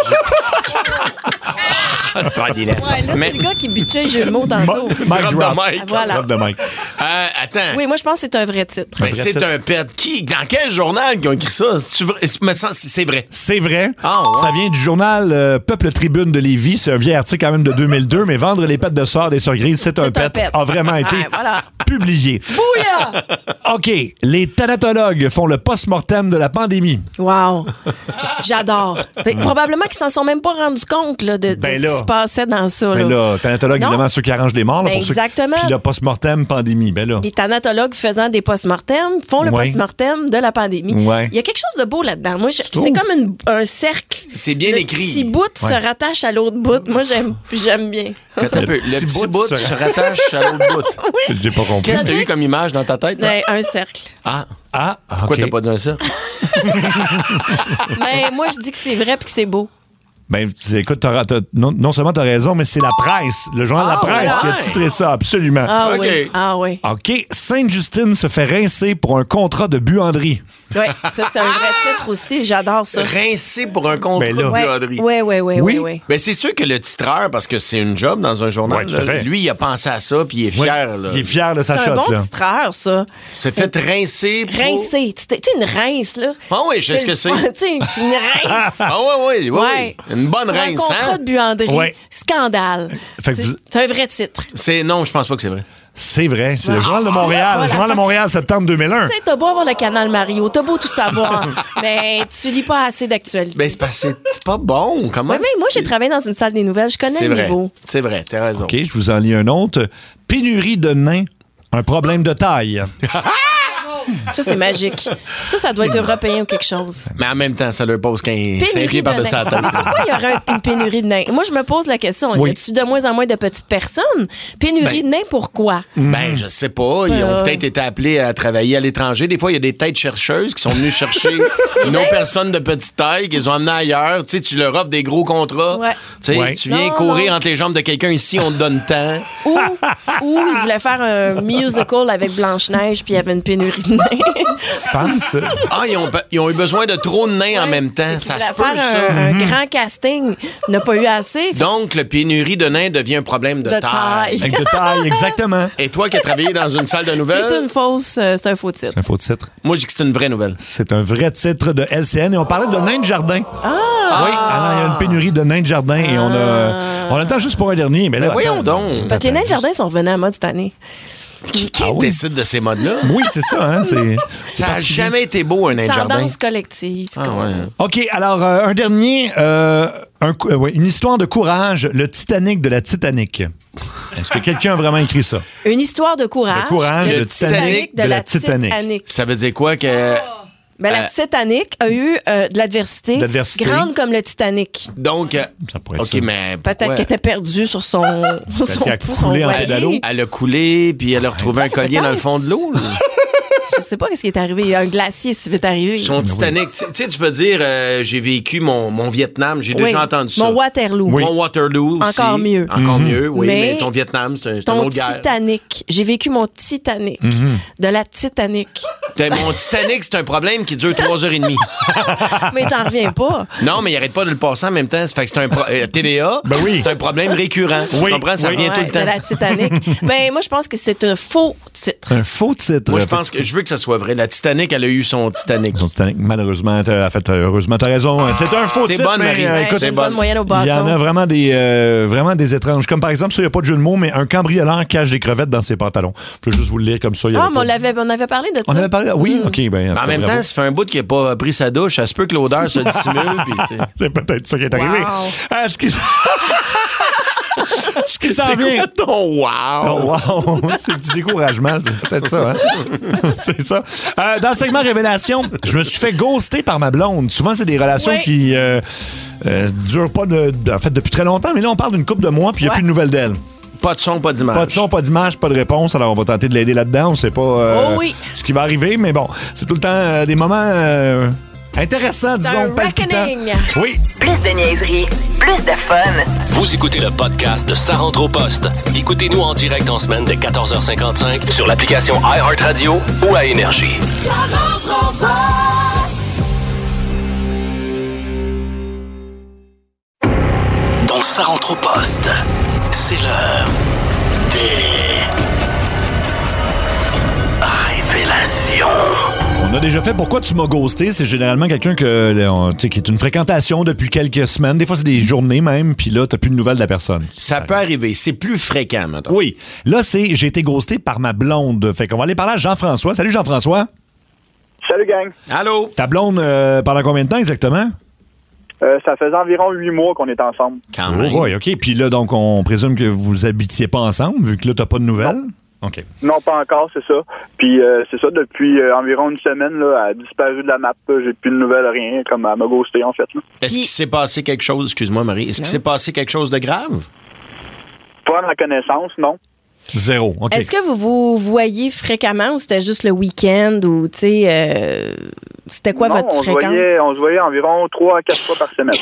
Ouais, là, Mais- c'est le gars qui bitchait les jeux de mots tantôt. Mic Drop drop. de mic. Ah, voilà. Drop de mic. Attends. Oui, moi, je pense que c'est un vrai titre. Ben, vrai c'est titre. un pet. Dans quel journal qui ont écrit ça? C'est vrai. C'est vrai. Ah, ouais. Ça vient du journal Peuple Tribune de Lévis. C'est un vieil article quand même de 2002, mais vendre les pets de sœurs des sœurs grises, c'est un pet. A vraiment été Ah, voilà. publié. Bouya! OK. Les thanatologues font le post-mortem de la pandémie. Wow! J'adore. Probablement qu'ils s'en sont même pas rendus compte là, de Ben ce qui là. se passait dans ça. Mais là. là, thanatologue, Non. évidemment, ceux qui arrangent les morts. Là, Ben, pour ceux- exactement. Puis le post-mortem, pandémie. Ben là. Les thanatologues faisant des post-mortem font le Ouais. post-mortem de la pandémie. Ouais. Il y a quelque chose de beau là-dedans. Moi, c'est trouves? comme un cercle. C'est bien Le écrit. petit bout se rattache à l'autre bout. Moi, j'aime bien. Attends un peu. Le petit bout se rattache à l'autre bout. J'ai pas compris. Qu'est-ce que t'as eu comme image dans ta tête? là? Ben, un cercle. Ah. Ah, OK. Pourquoi t'as pas dit un cercle? Mais moi, je dis que c'est vrai puis que c'est beau. Ben, écoute, non seulement tu as raison, mais c'est la presse, le journal La Presse qui a titré ça, absolument. Ah oui, ah oui. OK, Sainte-Justine se fait rincer pour un contrat de buanderie. Oui, ça, c'est un vrai titre aussi, j'adore ça. Rincer pour un contrat de buanderie. Oui. Ben, c'est sûr que le titreur, parce que c'est une job dans un journal, lui, il a pensé à ça, puis il est fier. Là. Il est fier de sa shot. C'est un bon titreur, ça. C'est fait rincer pour... Rincer. Tu sais, une rince, là. Ah oui, je sais ce que c'est. Tu sais, c'est une rince. Ah oui. Une bonne rince, un contrat de buanderie. Scandale. C'est un vrai titre. Non, je pense pas que c'est vrai. C'est vrai, c'est le Journal de Montréal. Le Journal de Montréal, septembre 2001. Tu sais, t'as beau avoir le canal Mario, t'as beau tout savoir, mais tu lis pas assez d'actualité. Ben, c'est pas bon. Comment mais moi, j'ai travaillé dans une salle des nouvelles, je connais le niveau. C'est vrai, t'as raison. OK, je vous en lis un autre. Pénurie de nains, un problème de taille. Ça, c'est magique. Ça doit être européen ou quelque chose. Mais en même temps, ça leur pose 5 pieds par-dessus la tête. Pourquoi il y aurait une pénurie de nains? Moi, je me pose la question. Y a-tu de moins en moins de petites personnes? Pénurie de nains, pourquoi? Ben, je sais pas. Ils ont peut-être été appelés à travailler à l'étranger. Des fois, il y a des têtes chercheuses qui sont venues chercher une autre personne de petite taille qu'ils ont amené ailleurs. Tu sais, tu leur offres des gros contrats. Tu sais, tu viens courir entre les jambes de quelqu'un ici, on te donne temps. Ou ils voulaient faire un musical avec Blanche-Neige, puis il y avait une pénurie de nains. Tu penses? Ah, ils ont eu besoin de trop de nains en même temps. Ça se peut, ça. Un grand casting n'a pas eu assez. Donc, le pénurie de nains devient un problème de taille. De taille, exactement. Et toi qui as travaillé dans une salle de nouvelles? C'est un faux titre. C'est un faux titre. Moi, je dis que c'est une vraie nouvelle. C'est un vrai titre de LCN et on parlait de nains de jardin. Oui, alors il y a une pénurie de nains de jardin et on a le temps juste pour un dernier. Mais là, voyons donc. Parce que les nains de jardin sont revenus à la mode cette année. Qui décide de ces modes-là? Oui, c'est ça. Hein, ça n'a jamais été beau, un nain de jardin. Tendance collective. OK, alors, un dernier. Une histoire de courage, le Titanic de la Titanic. Est-ce que quelqu'un a vraiment écrit ça? Une histoire de courage. Le Titanic de la Titanic. Ça veut dire quoi que... Ben, la Titanic a eu de l'adversité grande comme le Titanic. Donc, ça pourrait être ça. Mais peut-être qu'elle était perdue sur son voilier. Elle a coulé, puis elle a retrouvé un collier dans le fond de l'eau. Je sais pas ce qui est arrivé. Un glacier s'est fait arriver. Son Titanic. Tu sais, tu peux dire, j'ai vécu mon Vietnam. J'ai déjà entendu ça. Mon Waterloo. Mon Waterloo aussi. Encore mieux. Encore mieux, oui. Mais ton Vietnam, c'est une autre guerre. Ton Titanic. J'ai vécu mon Titanic. De la Titanic. Mon Titanic, c'est un problème qui dure 3h30. Mais t'en reviens pas. Non, mais il arrête pas de le passer en même temps. Ça fait que c'est un TVA. Ben oui. C'est un problème récurrent. Tu comprends? Ça revient tout le temps. De la Titanic. Ben, moi, je pense que c'est un faux titre. Un faux titre. Moi, je veux que ça soit vrai. La Titanic, elle a eu son Titanic. Son Titanic, malheureusement, heureusement, t'as raison. C'est un faux titre. Bonne, Marie. Écoute, une bonne moyenne au bâton. Il y en a vraiment des étranges. Comme par exemple, ça, il n'y a pas de jeu de mots, mais un cambrioleur cache des crevettes dans ses pantalons. Je vais juste vous le lire comme ça. Mais on avait parlé de ça. On avait parlé? Oui, OK. Ben, en même temps, ça fait un bout qu'il n'a pas pris sa douche. Ça se peut que l'odeur se dissimule. C'est peut-être ça qui est arrivé. Ce qui s'en vient. C'est quoi ton wow? C'est du découragement, c'est peut-être ça. Hein? C'est ça. Dans le segment Révélation, je me suis fait ghoster par ma blonde. Souvent, c'est des relations qui durent pas depuis très longtemps, mais là, on parle d'une couple de mois, puis il n'y a plus de nouvelles d'elle. Pas de son, pas d'image. Pas de son, pas d'image, pas de réponse. Alors, on va tenter de l'aider là-dedans. On sait pas ce qui va arriver, mais bon, c'est tout le temps des moments intéressants, disons, palpitants. Oui. Plus de niaiserie, plus de fun. Vous écoutez le podcast de Ça rentre au poste. Écoutez-nous en direct en semaine dès 14h55 sur l'application iHeartRadio ou à Énergie. Ça rentre au poste. Dans Ça rentre au poste, c'est l'heure des révélations. On a déjà fait Pourquoi tu m'as ghosté. C'est généralement quelqu'un qui est une fréquentation depuis quelques semaines. Des fois, c'est des journées même. Puis là, t'as plus de nouvelles de la personne. Ça peut arriver. C'est plus fréquent maintenant. Oui. Là, j'ai été ghosté par ma blonde. Fait qu'on va aller parler à Jean-François. Salut, Jean-François. Salut, gang. Allô. Ta blonde, pendant combien de temps exactement? Ça faisait environ 8 mois qu'on est ensemble. Quand même. Oui, OK. Puis là, donc, on présume que vous habitiez pas ensemble, vu que là, t'as pas de nouvelles? Non. OK. Non, pas encore, c'est ça. Puis c'est ça, depuis environ une semaine, là, elle a disparu de la map. J'ai plus de nouvelles, rien, comme elle m'a ghosté, en fait. Là. Est-ce qu'il s'est passé quelque chose, excuse-moi, Marie, est-ce qu'il s'est passé quelque chose de grave? Pas à ma connaissance, non. Zéro. OK. Est-ce que vous vous voyez fréquemment ou c'était juste le week-end ou, tu sais, c'était quoi votre fréquence? On se voyait environ 3 à 4 fois par semaine.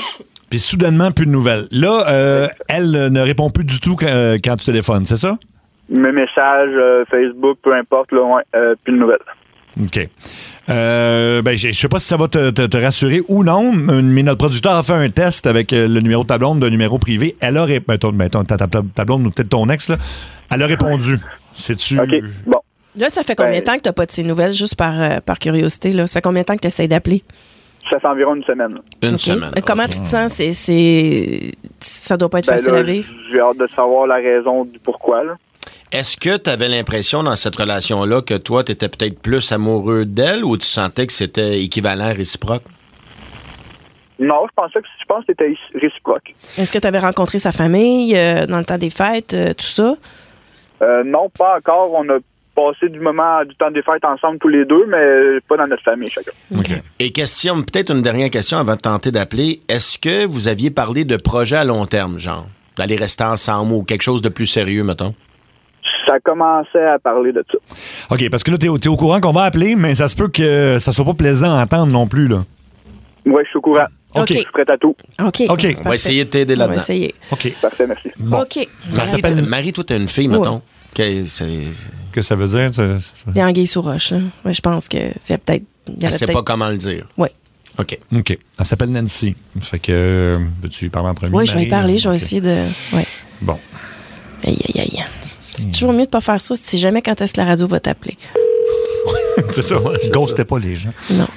Puis soudainement, plus de nouvelles. Là, elle ne répond plus du tout quand tu téléphones, c'est ça? Mes messages, Facebook, peu importe, là, plus de nouvelles. OK. Je sais pas si ça va te rassurer ou non, mais notre producteur a fait un test avec le numéro de ta blonde d'un numéro privé. Elle a répondu. Ta blonde ou peut-être ton ex, là. Elle a répondu. Sais-tu? OK, bon. Là, ça fait combien de temps que tu n'as pas de ces nouvelles, juste par curiosité? Là? Ça fait combien de temps que tu essaies d'appeler? Ça fait environ une semaine. Une semaine. Comment tu te sens? Ça doit pas être facile à vivre? J'ai hâte de savoir la raison du pourquoi, là. Est-ce que tu avais l'impression dans cette relation-là que toi, tu étais peut-être plus amoureux d'elle ou tu sentais que c'était équivalent, réciproque? Non, je pense que c'était réciproque. Est-ce que tu avais rencontré sa famille dans le temps des fêtes, tout ça? Non, pas encore. On a passé du temps des fêtes ensemble tous les deux, mais pas dans notre famille chacun. Okay. Et peut-être une dernière question avant de tenter d'appeler. Est-ce que vous aviez parlé de projets à long terme, genre, d'aller rester ensemble ou quelque chose de plus sérieux, mettons? Ça commençait à parler de ça. OK, parce que là, t'es au courant qu'on va appeler, mais ça se peut que ça soit pas plaisant à entendre non plus, là. Oui, je suis au courant. OK. Je suis prêt à tout. OK. On va essayer de t'aider là-dedans. On va essayer. OK. Parfait, merci. Bon. OK. Marie, toi, t'as une fille, mettons. Qu'est-ce que ça veut dire? Il y a anguille sous roche, là. Ouais, je pense que c'est peut-être... Elle sait pas comment le dire. Oui. OK. Elle s'appelle Nancy. Fait que, veux-tu y parler en premier? Oui, je vais y parler. Je vais essayer de... Ouais. Bon. Aïe. C'est toujours mieux de pas faire ça si tu sais jamais quand est-ce que la radio va t'appeler. C'est ça. Ghostez pas les gens. Non.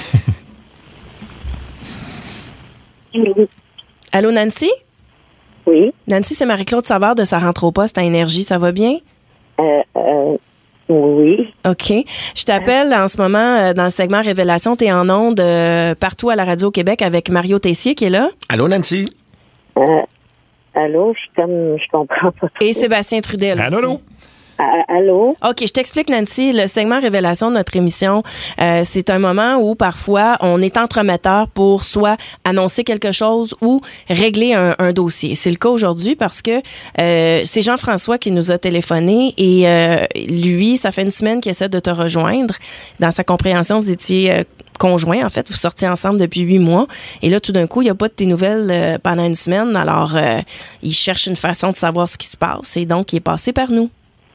Allô, Nancy? Oui. Nancy, c'est Marie-Claude Savard de Ça rentre au poste à Énergie. Ça va bien? Oui. OK. Je t'appelle en ce moment dans le segment Révélation. Tu es en ondes partout à la radio au Québec avec Mario Tessier qui est là. Allô, Nancy? Allô, je comprends pas trop. Et Sébastien Trudel. Allô? Allô? OK, je t'explique, Nancy. Le segment Révélation de notre émission, c'est un moment où, parfois, on est entremetteur pour soit annoncer quelque chose ou régler un dossier. C'est le cas aujourd'hui parce que c'est Jean-François qui nous a téléphoné et lui, ça fait une semaine qu'il essaie de te rejoindre. Dans sa compréhension, vous étiez conjoints, en fait. Vous sortiez ensemble depuis 8 mois. Et là, tout d'un coup, il n'y a pas de tes nouvelles pendant une semaine. Alors, il cherche une façon de savoir ce qui se passe. Et donc, il est passé par nous.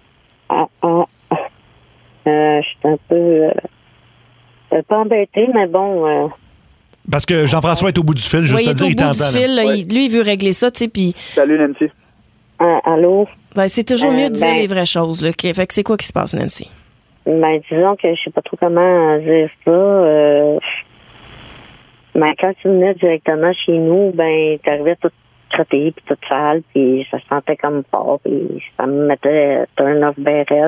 Je suis un peu pas embêtée, mais bon. Parce que Jean-François est au bout du fil, juste à dire, il t'entend. Il est au bout du fil, là, lui, il veut régler ça, tu sais, puis... Salut, Nancy. Allô? Ben, c'est toujours mieux de dire les vraies choses, là. Fait que c'est quoi qui se passe, Nancy? Ben, disons que je sais pas trop comment dire ça. Mais quand tu venais directement chez nous, ben, t'arrivais toute crottée, puis toute sale, puis ça se sentait comme fort, puis ça me mettait turn-off bien raide.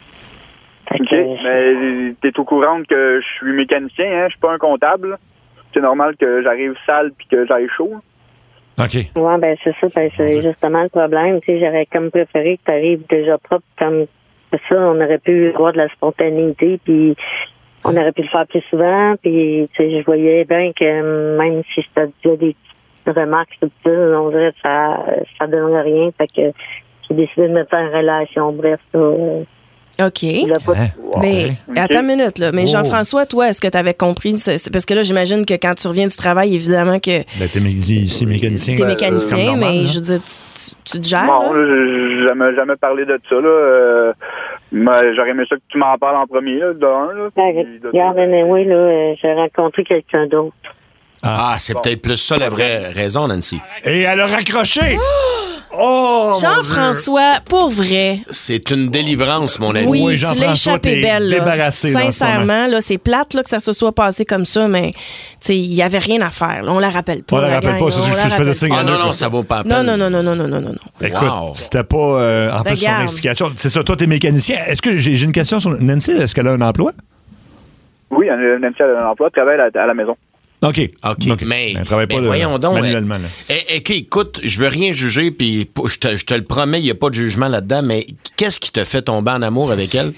OK, mais t'es au courant que je suis mécanicien, hein? Je suis pas un comptable. C'est normal que j'arrive sale puis que j'aille chaud. OK. Ouais, ben c'est ça, ben, c'est justement le problème. Tu sais, j'aurais comme préféré que t'arrives déjà propre comme ça. On aurait pu avoir de la spontanéité, puis on aurait pu le faire plus souvent. Puis, tu sais, je voyais bien que même si je te disais des petites remarques subtiles, on dirait que ça donnerait rien. Fait que j'ai décidé de me faire une relation. Bref, ça... OK. Mais attends une minute, là. Mais Jean-François, toi, est-ce que tu avais compris? Parce que là, j'imagine que quand tu reviens du travail, évidemment que... Ben, t'es mécanicien. T'es mécanicien, normal, mais je veux dire, tu te gères, bon, là? Jamais parlé de ça, là. Mais j'aurais aimé ça que tu m'en parles en premier, là, de un, là. Regarde, oui, là, j'ai rencontré quelqu'un d'autre. C'est peut-être plus ça la vraie raison, Nancy. Et elle a raccroché! Oh, Jean-François, pour vrai. C'est une délivrance, mon ami. Oui, tu l'as échappé belle. Débarrassé. Sincèrement, là, c'est plate là, que ça se soit passé comme ça, mais il n'y avait rien à faire. Là. On la rappelle pas. On la rappelle pas, c'est ce que je faisais signe. Non, ça vaut pas la peine. Non. Écoute, c'était pas en plus son explication. C'est ça, toi, t'es mécanicien. Est-ce que j'ai une question sur Nancy? Est-ce qu'elle a un emploi? Oui, Nancy a un emploi, travaille à la maison. OK. Mais elle travaille pas voyons donc. Manuellement. Écoute, je veux rien juger, puis je te le promets, il n'y a pas de jugement là-dedans, mais qu'est-ce qui te fait tomber en amour avec elle?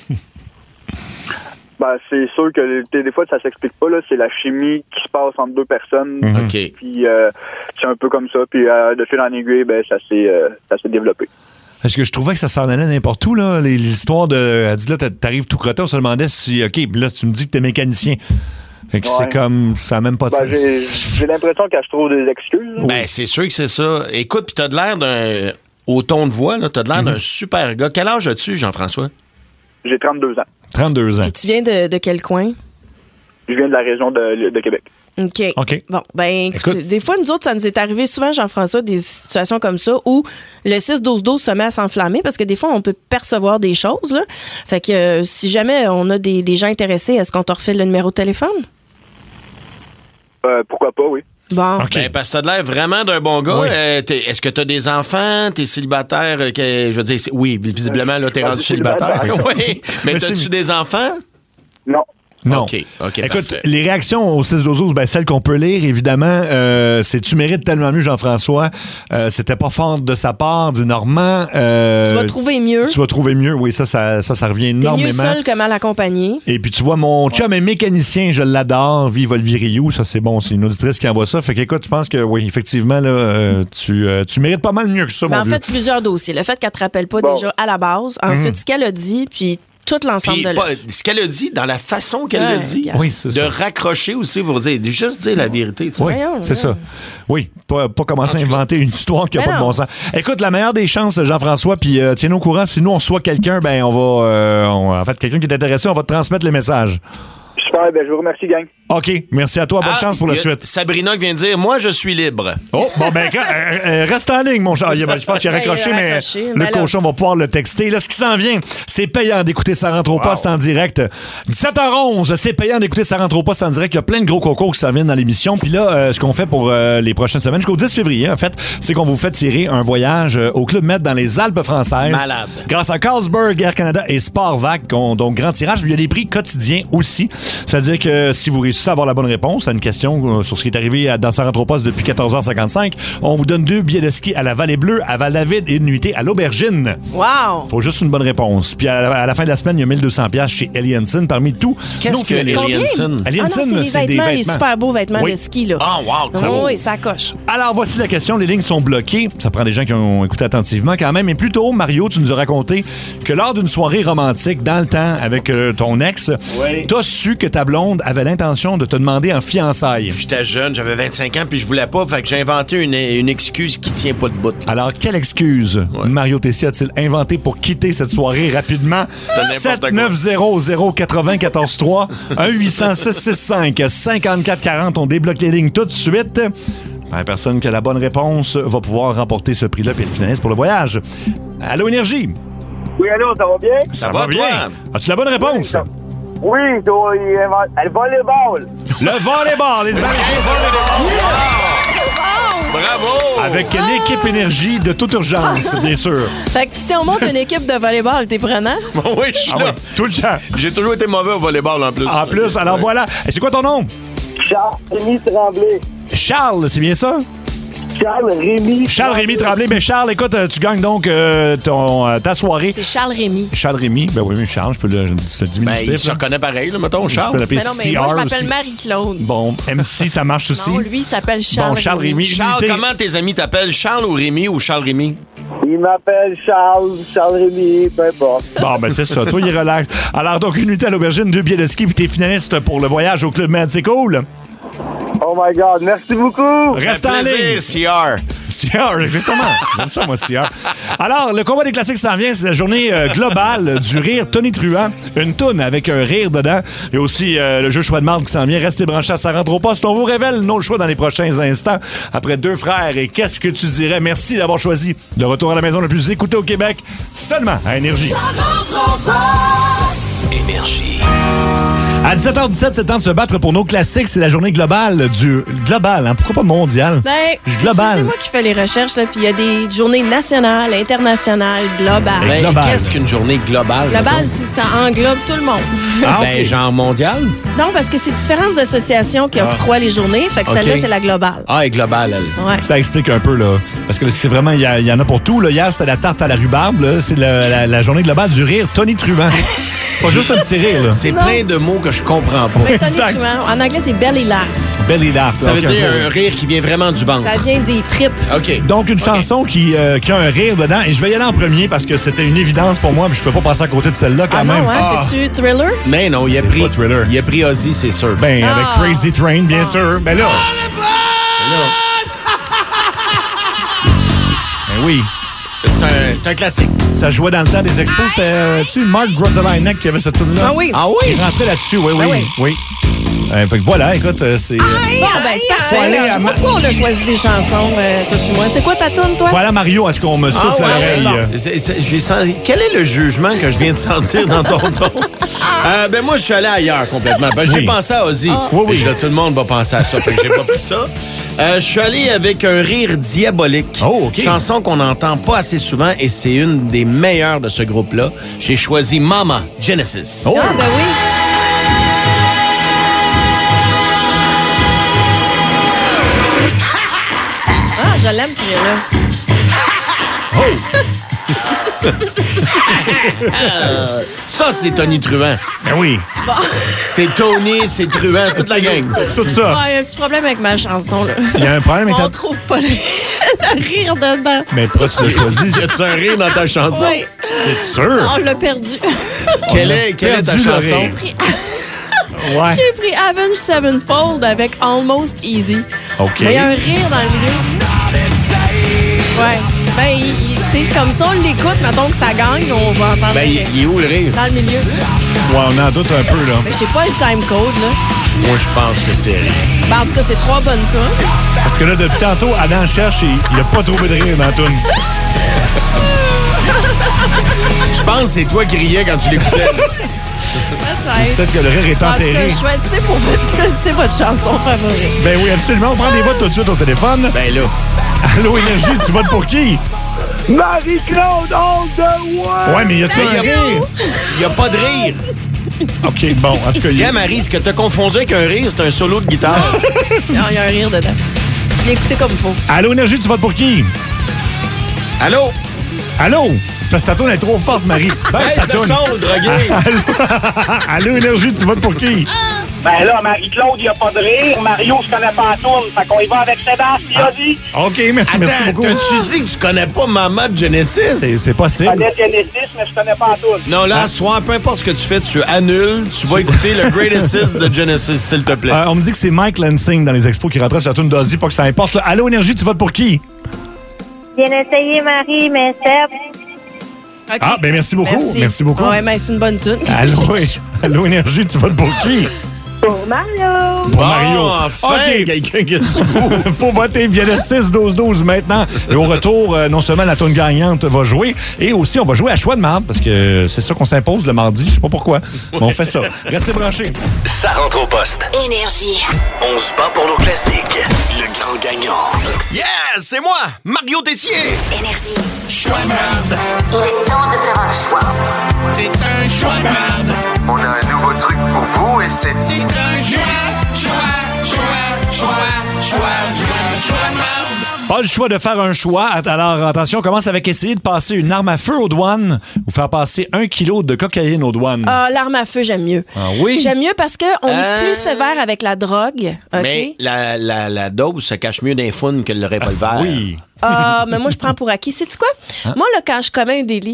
Ben, c'est sûr que des fois, ça s'explique pas, là. C'est la chimie qui se passe entre deux personnes. OK. Puis c'est un peu comme ça. Puis de fil en aiguille, ben, ça s'est développé. Est-ce que je trouvais que ça s'en allait n'importe où, là? Les histoires de... Elle dit, là, t'arrives tout crotté, on se demandait si... OK, là, tu me dis que t'es mécanicien. Fait que c'est comme, ça n'a même pas de sens. J'ai l'impression que je trouve des excuses. Ben, c'est sûr que c'est ça. Écoute, puis t'as de l'air d'un... Au ton de voix, là, t'as de l'air d'un super gars. Quel âge as-tu, Jean-François? J'ai 32 ans. 32 ans. Et tu viens de quel coin? Je viens de la région de Québec. OK. Bon, ben, écoute, des fois, nous autres, ça nous est arrivé souvent, Jean-François, des situations comme ça où le 6-12-12 se met à s'enflammer parce que des fois, on peut percevoir des choses, là. Fait que si jamais on a des gens intéressés, est-ce qu'on te refait le numéro de téléphone? Pourquoi pas, oui. Bon. Okay. Ben, parce que t'as de l'air vraiment d'un bon gars. Oui. Est-ce que t'as des enfants? T'es célibataire? Je veux dire, oui, visiblement, là, t'es rendu célibataire. Oui. Mais t'as-tu des enfants? Non. Non. OK, écoute, parfait. les réactions au 6-12-12, ben, celles qu'on peut lire, évidemment, c'est « Tu mérites tellement mieux, Jean-François. C'était pas fort de sa part, dit Normand. Tu vas trouver mieux. Tu vas trouver mieux, oui, ça revient énormément. T'es mieux seul que mal accompagné. Et puis, tu vois, mon chum est mécanicien, je l'adore. Vive Olivier Rioux, ça, c'est bon. C'est une auditrice qui envoie ça. Fait qu'écoute, je pense que, oui, effectivement, là, tu mérites pas mal mieux que ça, mon vieux. En fait, plusieurs dossiers. Le fait qu'elle te rappelle pas déjà à la base. Ensuite, ce qu'elle a dit, puis tout l'ensemble Puis, de l'œuvre. ce qu'elle a dit, dans la façon qu'elle l'a dit, oui, c'est ça. de raccrocher aussi pour dire, juste dire la vérité. Oui, c'est ça. Oui, pas commencer à inventer une histoire qui n'a pas de bon sens. Écoute, la meilleure des chances, Jean-François, puis tiens-nous au courant. Si nous, on reçoit quelqu'un, ben on va... en fait, quelqu'un qui est intéressé, on va te transmettre les messages. Super, ben je vous remercie, gang. OK, merci à toi. Bonne chance pour la suite. Sabrina qui vient de dire, moi, je suis libre. Oh, bon, ben, reste en ligne, mon chat. Je pense qu'il a raccroché, mais le cochon va pouvoir le texter. Là, ce qui s'en vient, c'est payant d'écouter Ça rentre au poste en direct. 17h11, c'est payant d'écouter Ça rentre au poste en direct. Il y a plein de gros cocos qui s'en viennent dans l'émission. Puis là, ce qu'on fait pour les prochaines semaines, jusqu'au 10 février, en fait, c'est qu'on vous fait tirer un voyage au Club Med dans les Alpes françaises. Malade. Grâce à Carlsberg, Air Canada et Sportvac, qui ont donc grand tirage. Il y a des prix quotidiens aussi. C'est-à-dire que si vous réussissez à avoir la bonne réponse à une question sur ce qui est arrivé dans Ça rentre au poste depuis 14h55, on vous donne 2 billets de ski à la Vallée Bleue, à Val-David et une nuitée à l'Aubergine. Wow! Faut juste une bonne réponse. Puis à la fin de la semaine, il y a 1200$ chez Elianson parmi tout. Qu'est-ce que Elianson? Elianson, c'est des vêtements, les super beaux vêtements de ski, là. Ah, wow! Oui, ça coche. Alors, voici la question. Les lignes sont bloquées. Ça prend des gens qui ont écouté attentivement quand même. Et plus tôt, Mario, tu nous as raconté que lors d'une soirée romantique dans le temps avec ton ex, t'as su que ta blonde avait l'intention de te demander en fiançailles. J'étais jeune, j'avais 25 ans, puis je voulais pas, fait que j'ai inventé une excuse qui tient pas de bout. Alors, quelle excuse Mario Tessier a-t-il inventé pour quitter cette soirée rapidement? 7-9-0-0-80-14-3 1-800-665-5440. On débloque les lignes tout de suite. La personne qui a la bonne réponse va pouvoir remporter ce prix-là puis être finaliste pour le voyage. Allô, Énergie? Oui, allô, ça va bien? Ça va bien. As-tu la bonne réponse? Oui, le volleyball. Le volleyball. Bravo! Avec l'équipe Énergie de toute urgence, bien sûr. Fait que si on monte une équipe de volleyball, t'es prenant? Oui, je suis là. Oui, tout le temps. J'ai toujours été mauvais au volleyball en plus. En plus, alors voilà. Et c'est quoi ton nom? Charles-Rémy Tremblay. Charles, c'est bien ça? Charles-Rémy Tremblay. Mais Charles, écoute, tu gagnes donc ta soirée. C'est Charles-Rémy. Charles-Rémy. Ben oui, Charles, je peux le diminutif. Ben, il se reconnaît pareil, là, mettons, Charles. Je peux l'appeler Mais non, mais moi, je m'appelle aussi. Marie-Claude. Bon, MC, ça marche aussi. Non, lui, il s'appelle Charles. Bon, Charles-Rémy. Charles, comment tes amis t'appellent? Charles ou Rémy ou Charles-Rémy? Il m'appelle Charles-Rémy, peu importe. Bon, ben c'est ça. Toi, il relaxe. Alors, donc, une nuitée à l'Aubergine, 2 billets de ski, puis t'es finaliste pour le voyage au Club Med. C'est cool. Oh my God, merci beaucoup. Reste en ligne. CR. CR, exactement. J'aime ça, moi, CR. Alors, le combat des classiques s'en vient. C'est la journée globale du rire Tony Truant. Une toune avec un rire dedans. Et aussi le jeu choix de marde qui s'en vient. Restez branchés à Ça rentre au poste. On vous révèle nos choix dans les prochains instants. Après 2 frères. Et qu'est-ce que tu dirais? Merci d'avoir choisi le retour à la maison le plus écouté au Québec. Seulement à Énergie. Ça rentre au poste. Énergie. À 17h17, c'est temps de se battre pour nos classiques. C'est la journée globale du... Global, hein? Pourquoi pas mondial? Ben, global. c'est moi qui fais les recherches, là, puis il y a des journées nationales, internationales, globales. Ben, global. qu'est-ce qu'une journée globale? Global, ça englobe tout le monde. Ah, Ben, ok. genre mondial? Non, parce que c'est différentes associations qui octroient les journées, fait que celle-là, Ok. c'est la globale. Ah, et globale, elle. Ouais. Ça explique un peu, là. Parce que c'est vraiment, il y en a pour tout. Là. Hier, c'était la tarte à la rhubarbe. Là. C'est la journée globale du rire Tony Truant. Pas juste un petit rire, là. C'est Non. plein de mots que je comprends pas. Ben, Tony Exact. Truant, en anglais, c'est belly laugh. belly laugh. Ça veut dire un rire qui vient vraiment du ventre. Ça vient des tripes. OK. Donc, une chanson qui a un rire dedans. Et je vais y aller en premier parce que c'était une évidence pour moi, mais je peux pas passer à côté de celle-là quand même. Non, hein? C'est-tu Thriller? Mais non, il a pris Ozzy, c'est sûr. Ben, avec Crazy Train, bien sûr. Ben là. Ben oui. C'est un classique. Ça jouait dans le temps des expos. C'était-tu Mark Grozovainek qui avait cette tune-là? Ah oui. Ah oui? Il rentrait là-dessus, oui. Fait que voilà, écoute, c'est... Bon, ben, c'est parfait. Je sais pas pourquoi on a choisi des chansons, toi et moi. C'est quoi ta tune, toi? Voilà, Mario, est-ce qu'on me souffle à l'oreille? Quel est le jugement que je viens de sentir dans ton ton? Ben moi, je suis allé ailleurs complètement. J'ai pensé à Ozzy. Oui. Là, tout le monde va penser à ça, fait que j'ai pas pris ça. Je suis allé avec un rire diabolique. Oh, OK. Chanson qu'on n'entend pas assez souvent et c'est une des meilleures de ce groupe-là. J'ai choisi Mama, Genesis. Oh, ben oui. Ah, je l'aime, celui-là. Ça, c'est Tony Truant. Ben oui. Bon. C'est Tony, c'est Truant, toute la gang. Tout ça. Il y a un petit problème avec ma chanson, là. Il y a un problème avec On trouve pas le rire dedans. Mais pourquoi tu l'as choisi? Y a-tu un rire dans ta chanson? Oui. T'es sûr? On l'a perdu. Quelle est ta chanson? Ouais. J'ai pris Avenged Sevenfold avec Almost Easy. OK. Mais il y a un rire dans le milieu. Ouais. Ben, tu sais, comme ça, on l'écoute, mettons que ça gagne, on va entendre. Ben, il est où le rire? Dans le milieu. Ouais, on en doute un peu, là. Ben, j'ai pas le time code, là. Moi, je pense que c'est rire. Ben, en tout cas, c'est 3 bonnes tunes. Parce que là, depuis tantôt, Adam cherche et il a pas trouvé de rire dans la toune. Je pense que c'est toi qui riais quand tu l'écoutais. Peut-être que le rire est enterré. En tout cas, choisissez votre chanson favorite. Ben oui, absolument. On prend des votes tout de suite au téléphone. Ben là. Allô, Énergie, tu votes pour qui? Marie-Claude Underwood! Ouais, mais y a-tu un rire? Il y a pas de rire. OK, bon, en tout cas... Regarde, Marie, ce que t'as confondu avec un rire, c'est un solo de guitare. Non, il y a un rire dedans. Je l'ai écouté comme il faut. Allô, Énergie, tu votes pour qui? Allô? Allô? C'est parce que ta toune est trop forte, Marie. Baisse ta le toune. son, drogué. Allô, Énergie, tu votes pour qui? Ben là, Marie-Claude, il n'y a pas de rire. Mario, je connais pas la tourne. Fait qu'on y va avec Sébastien, Ozzy. OK, merci beaucoup. T'as-tu dit que tu connais pas Mama de Genesis? C'est possible. Je connais Genesis, mais je connais pas la tourne. Non, là, soir, peu importe ce que tu fais, tu annules. Tu vas écouter le Greatest Hits de Genesis, s'il te plaît. On me dit que c'est Mike Lansing dans les expos qui rentrait sur la toune d'Ozzy, pas que ça importe. Là. Allô, Énergie, tu votes pour qui? Bien essayé, Marie, mais Seb. Okay. Ah, ben merci beaucoup. Merci beaucoup. Ouais, mais c'est une bonne tune. Allô, Énergie, tu votes pour qui? Pour Mario. Pour Mario. Enfin, quelqu'un qui a du goût. Faut voter via le 6-12-12 maintenant. Et au retour, non seulement la toune gagnante va jouer, et aussi on va jouer à choix de marde, parce que c'est ça qu'on s'impose le mardi. Je sais pas pourquoi, mais on fait ça. Restez branchés. Ça rentre au poste. Énergie. On se bat pour nos classiques. Le grand gagnant. Yes, c'est moi, Mario Tessier. Énergie. Choix de merde. Il est temps de faire un choix. C'est un choix de merde. On a un nouveau truc pour vous et c'est... C'est un choix de merde. Pas le choix de faire un choix. Alors, attention, on commence avec essayer de passer une arme à feu aux douanes ou faire passer 1 kilo de cocaïne aux douanes. Ah, l'arme à feu, j'aime mieux. Ah oui? J'aime mieux parce qu'on est plus sévère avec la drogue. OK? Mais la dose se cache mieux d'un fun que le revolver. Oui. Ah, mais moi, je prends pour acquis. Sais-tu quoi? Hein? Moi, là, quand je commets un délit,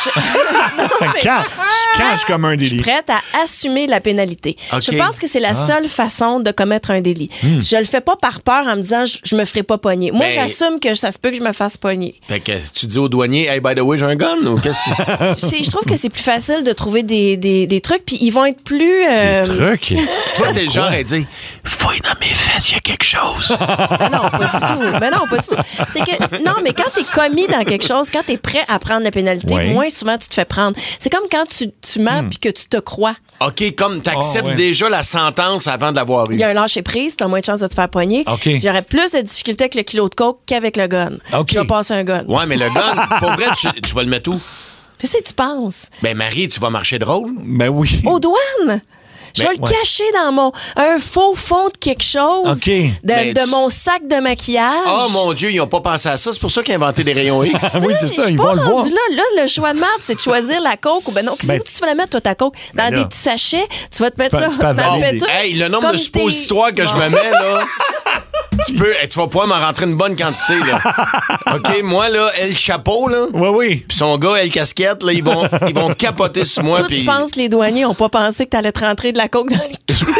quand je commets un délit. je suis prête à assumer la pénalité. OK. Je pense que c'est la seule façon de commettre un délit. Je le fais pas par peur en me disant je me ferai pas pogner. Moi, Ben- j'assume que ça se peut que je me fasse pogner. Fait que tu dis au douanier, hey, by the way, j'ai un gun ou qu'est-ce que Je trouve que c'est plus facile de trouver des trucs, puis ils vont être plus... Truc? Toi, t'es le genre à dire, fouille dans mes fesses, il y a quelque chose. Non, pas du tout. Mais non, pas du tout. C'est que, non, mais quand t'es commis dans quelque chose, quand t'es prêt à prendre la pénalité, Oui. moins souvent tu te fais prendre. C'est comme quand tu mens puis que tu te crois. OK, comme t'acceptes ouais. déjà la sentence avant de l'avoir eu. Il y a un lâcher-prise, t'as moins de chances de te faire pogner. OK. J'aurais plus de difficultés avec le kilo de coke qu'avec le gun. OK. Je vais passer un gun. Ouais, mais le gun, pour vrai, tu vas le mettre où? Qu'est-ce que tu penses? Ben, Marie, tu vas marcher drôle? Ben oui. Aux douanes! Je vais le cacher dans un faux fond de quelque chose. De mon sac de maquillage. Oh mon Dieu, ils n'ont pas pensé à ça. C'est pour ça qu'ils ont inventé les rayons X. Oui, c'est ça, ils vont le voir. Là, le choix de merde, c'est de choisir la coke. Ou où tu vas la mettre, toi, ta coke? Dans des petits sachets. Tu vas te mettre ça dans le péteux. Hey, le nombre de suppositoires que je me mets, là... Tu vas pouvoir m'en rentrer une bonne quantité, là. OK, moi, là, elle chapeau, là. Oui. Puis son gars, elle casquette, là, ils vont capoter sur moi. Toi, tu penses que les douaniers n'ont pas pensé que t'allais te rentrer de la coke dans le cul?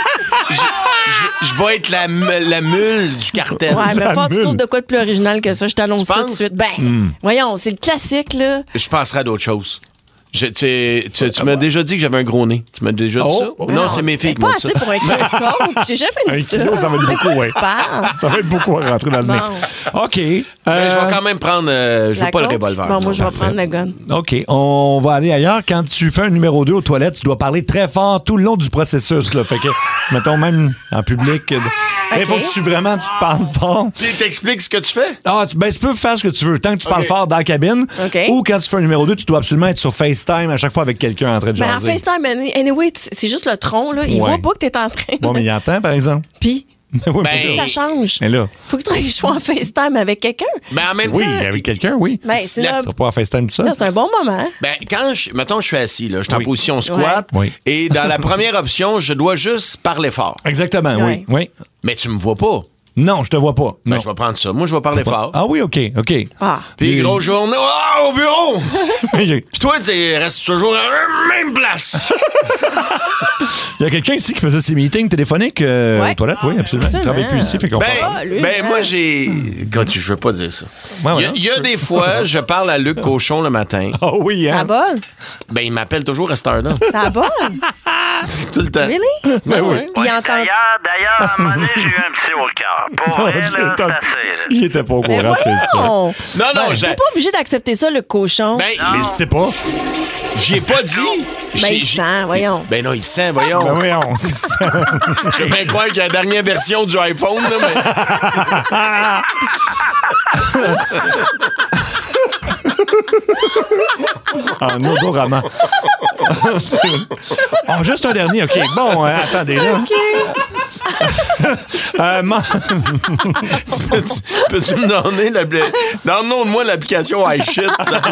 Je vais être la mule du cartel. Ouais, mais pas tu trouves de quoi de plus original que ça, je t'annonce ça tout de suite. Voyons, c'est le classique, là. Je penserais à d'autres choses. Tu m'as déjà dit que j'avais un gros nez. Tu m'as déjà dit ça? Non, c'est mes filles qui m'ont dit ça. Pas assez pour un kilo de coke. J'ai jamais dit ça. Un kilo, ça va être beaucoup, oui. Ça va être beaucoup à rentrer dans le nez. OK. Je vais quand même prendre... je veux pas le revolver. Bon, moi, je vais prendre le gun. OK. On va aller ailleurs. Quand tu fais un numéro 2 aux toilettes, tu dois parler très fort tout le long du processus. Là. Fait que, mettons, même en public... Il faut que tu te parles fort. Puis t'expliques ce que tu fais? Tu peux faire ce que tu veux. Tant que tu parles fort dans la cabine. Ou quand tu fais un numéro 2, tu dois absolument être sur FaceTime à chaque fois avec quelqu'un en train de jaser. En FaceTime, anyway, c'est juste le tronc. Là. Il voit pas que t'es en train de... Bon, mais il entend, par exemple. Puis... ça change. Mais là... Faut que tu sois en FaceTime avec quelqu'un. Ben, en même temps... Oui, avec quelqu'un, oui. Tu seras pas en FaceTime tout ça. C'est un bon moment. Ben, mettons, je suis assis, là, je suis en position squat. Et dans la première option, je dois juste parler fort. Exactement, oui. Mais tu me vois pas. Non, je te vois pas. Ben, je vais prendre ça. Moi, je vais parler fort. Ah oui, OK. Puis, grosse journée, au bureau! Puis toi, tu restes toujours à la même place. Il y a quelqu'un ici qui faisait ses meetings téléphoniques aux toilettes. Oui, absolument. Il travaille plus ici, fait qu'on moi, j'ai... Quand je veux pas dire ça. Il y a des fois, je parle à Luc Cochon le matin. Oh oui, hein? Ça bonne? Ben, il m'appelle toujours à cette heure-là. Ça bonne? Tout le temps. Really? Ben oui. D'ailleurs, à un moment donné, j'ai eu un petit haut le cœur. Pour vrai, là, c'est assez. Là. Il était pas au courant, c'est ça. Non, t'es pas obligé d'accepter ça, le cochon. Ben, mais c'est pas. J'y ai pas dit. Il sent, voyons. Ben non, il sent, voyons. Ben voyons. Je vais bien croire qu'il y a la dernière version du iPhone, là, En odorama. Juste un dernier, OK. Bon, attendez, là. Peux-tu me donner donne-moi l'application iShit.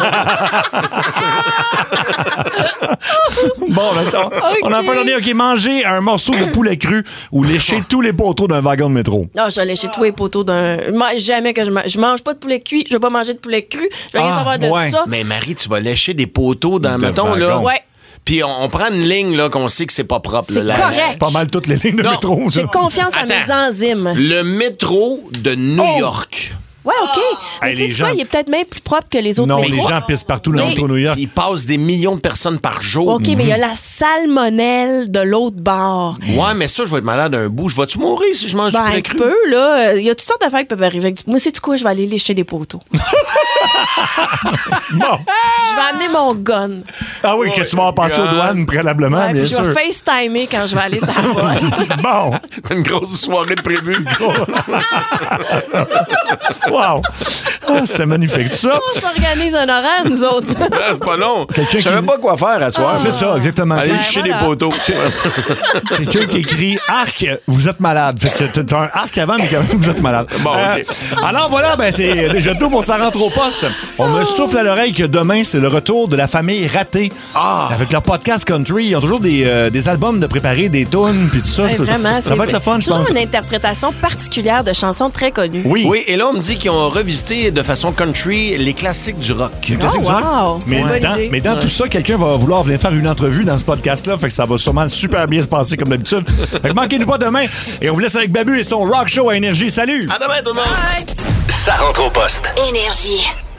Bon, attends. On a fait un dernier. OK, manger un morceau de poulet cru ou lécher tous les poteaux d'un wagon de métro. Non, je vais lécher tous les poteaux d'un... Jamais que je mange pas de poulet cuit. Je vais pas manger de poulet cru. Je vais rien savoir de tout ça. Mais Marie, tu vas lécher des poteaux dans, mettons, là... Ouais. Puis on prend une ligne là qu'on sait que c'est pas propre. C'est correct. Pas mal toutes les lignes de métro. J'ai confiance à mes enzymes. Le métro de New York. Ouais, OK. Mais tu sais quoi, il est peut-être même plus propre que les autres métros. Non, les gens pissent partout dans le métro New York. Il passe des millions de personnes par jour. OK, mais il y a la salmonelle de l'autre bord. Ouais, mais ça, je vais être malade un bout. Je vais-tu mourir si je mange du poulet cru? Tu peux, là. Il y a toutes sortes d'affaires qui peuvent arriver. Moi, sais-tu quoi? Je vais aller lécher des poteaux. Bon. Je vais amener mon gun. Ah oui, que tu vas en passer aux douanes préalablement, bien sûr. Je vais FaceTimer quand je vais aller sur la voie. Bon. T'as une grosse soirée de prévue. Wow. C'était magnifique. Tout ça. On s'organise un horaire, nous autres. C'est pas long. Je savais pas quoi faire à soir. C'est ça, exactement. Aller chez les poteaux. Quelqu'un qui écrit « Arc, vous êtes malade ». Fait que t'as un arc avant, mais quand même, vous êtes malade. Bon, OK. Alors voilà, c'est déjà tout pour Ça rentre au poste. On me souffle à l'oreille que demain, c'est le retour de la famille Ratée. Avec leur podcast country. Ils ont toujours des albums de préparer, des tunes, puis tout ça. Vraiment, ça va être le fun, je pense. toujours une interprétation particulière de chansons très connues. Oui, et là, on me dit qu'ils ont revisité de façon country les classiques du rock. Les classiques du rock. Mais dans tout ça, quelqu'un va vouloir venir faire une entrevue dans ce podcast-là. Fait que ça va sûrement super bien se passer comme d'habitude. Fait que manquez-nous pas demain. Et on vous laisse avec Babu et son rock show à Énergie. Salut! À demain, tout le monde! Ça rentre au poste. Énergie.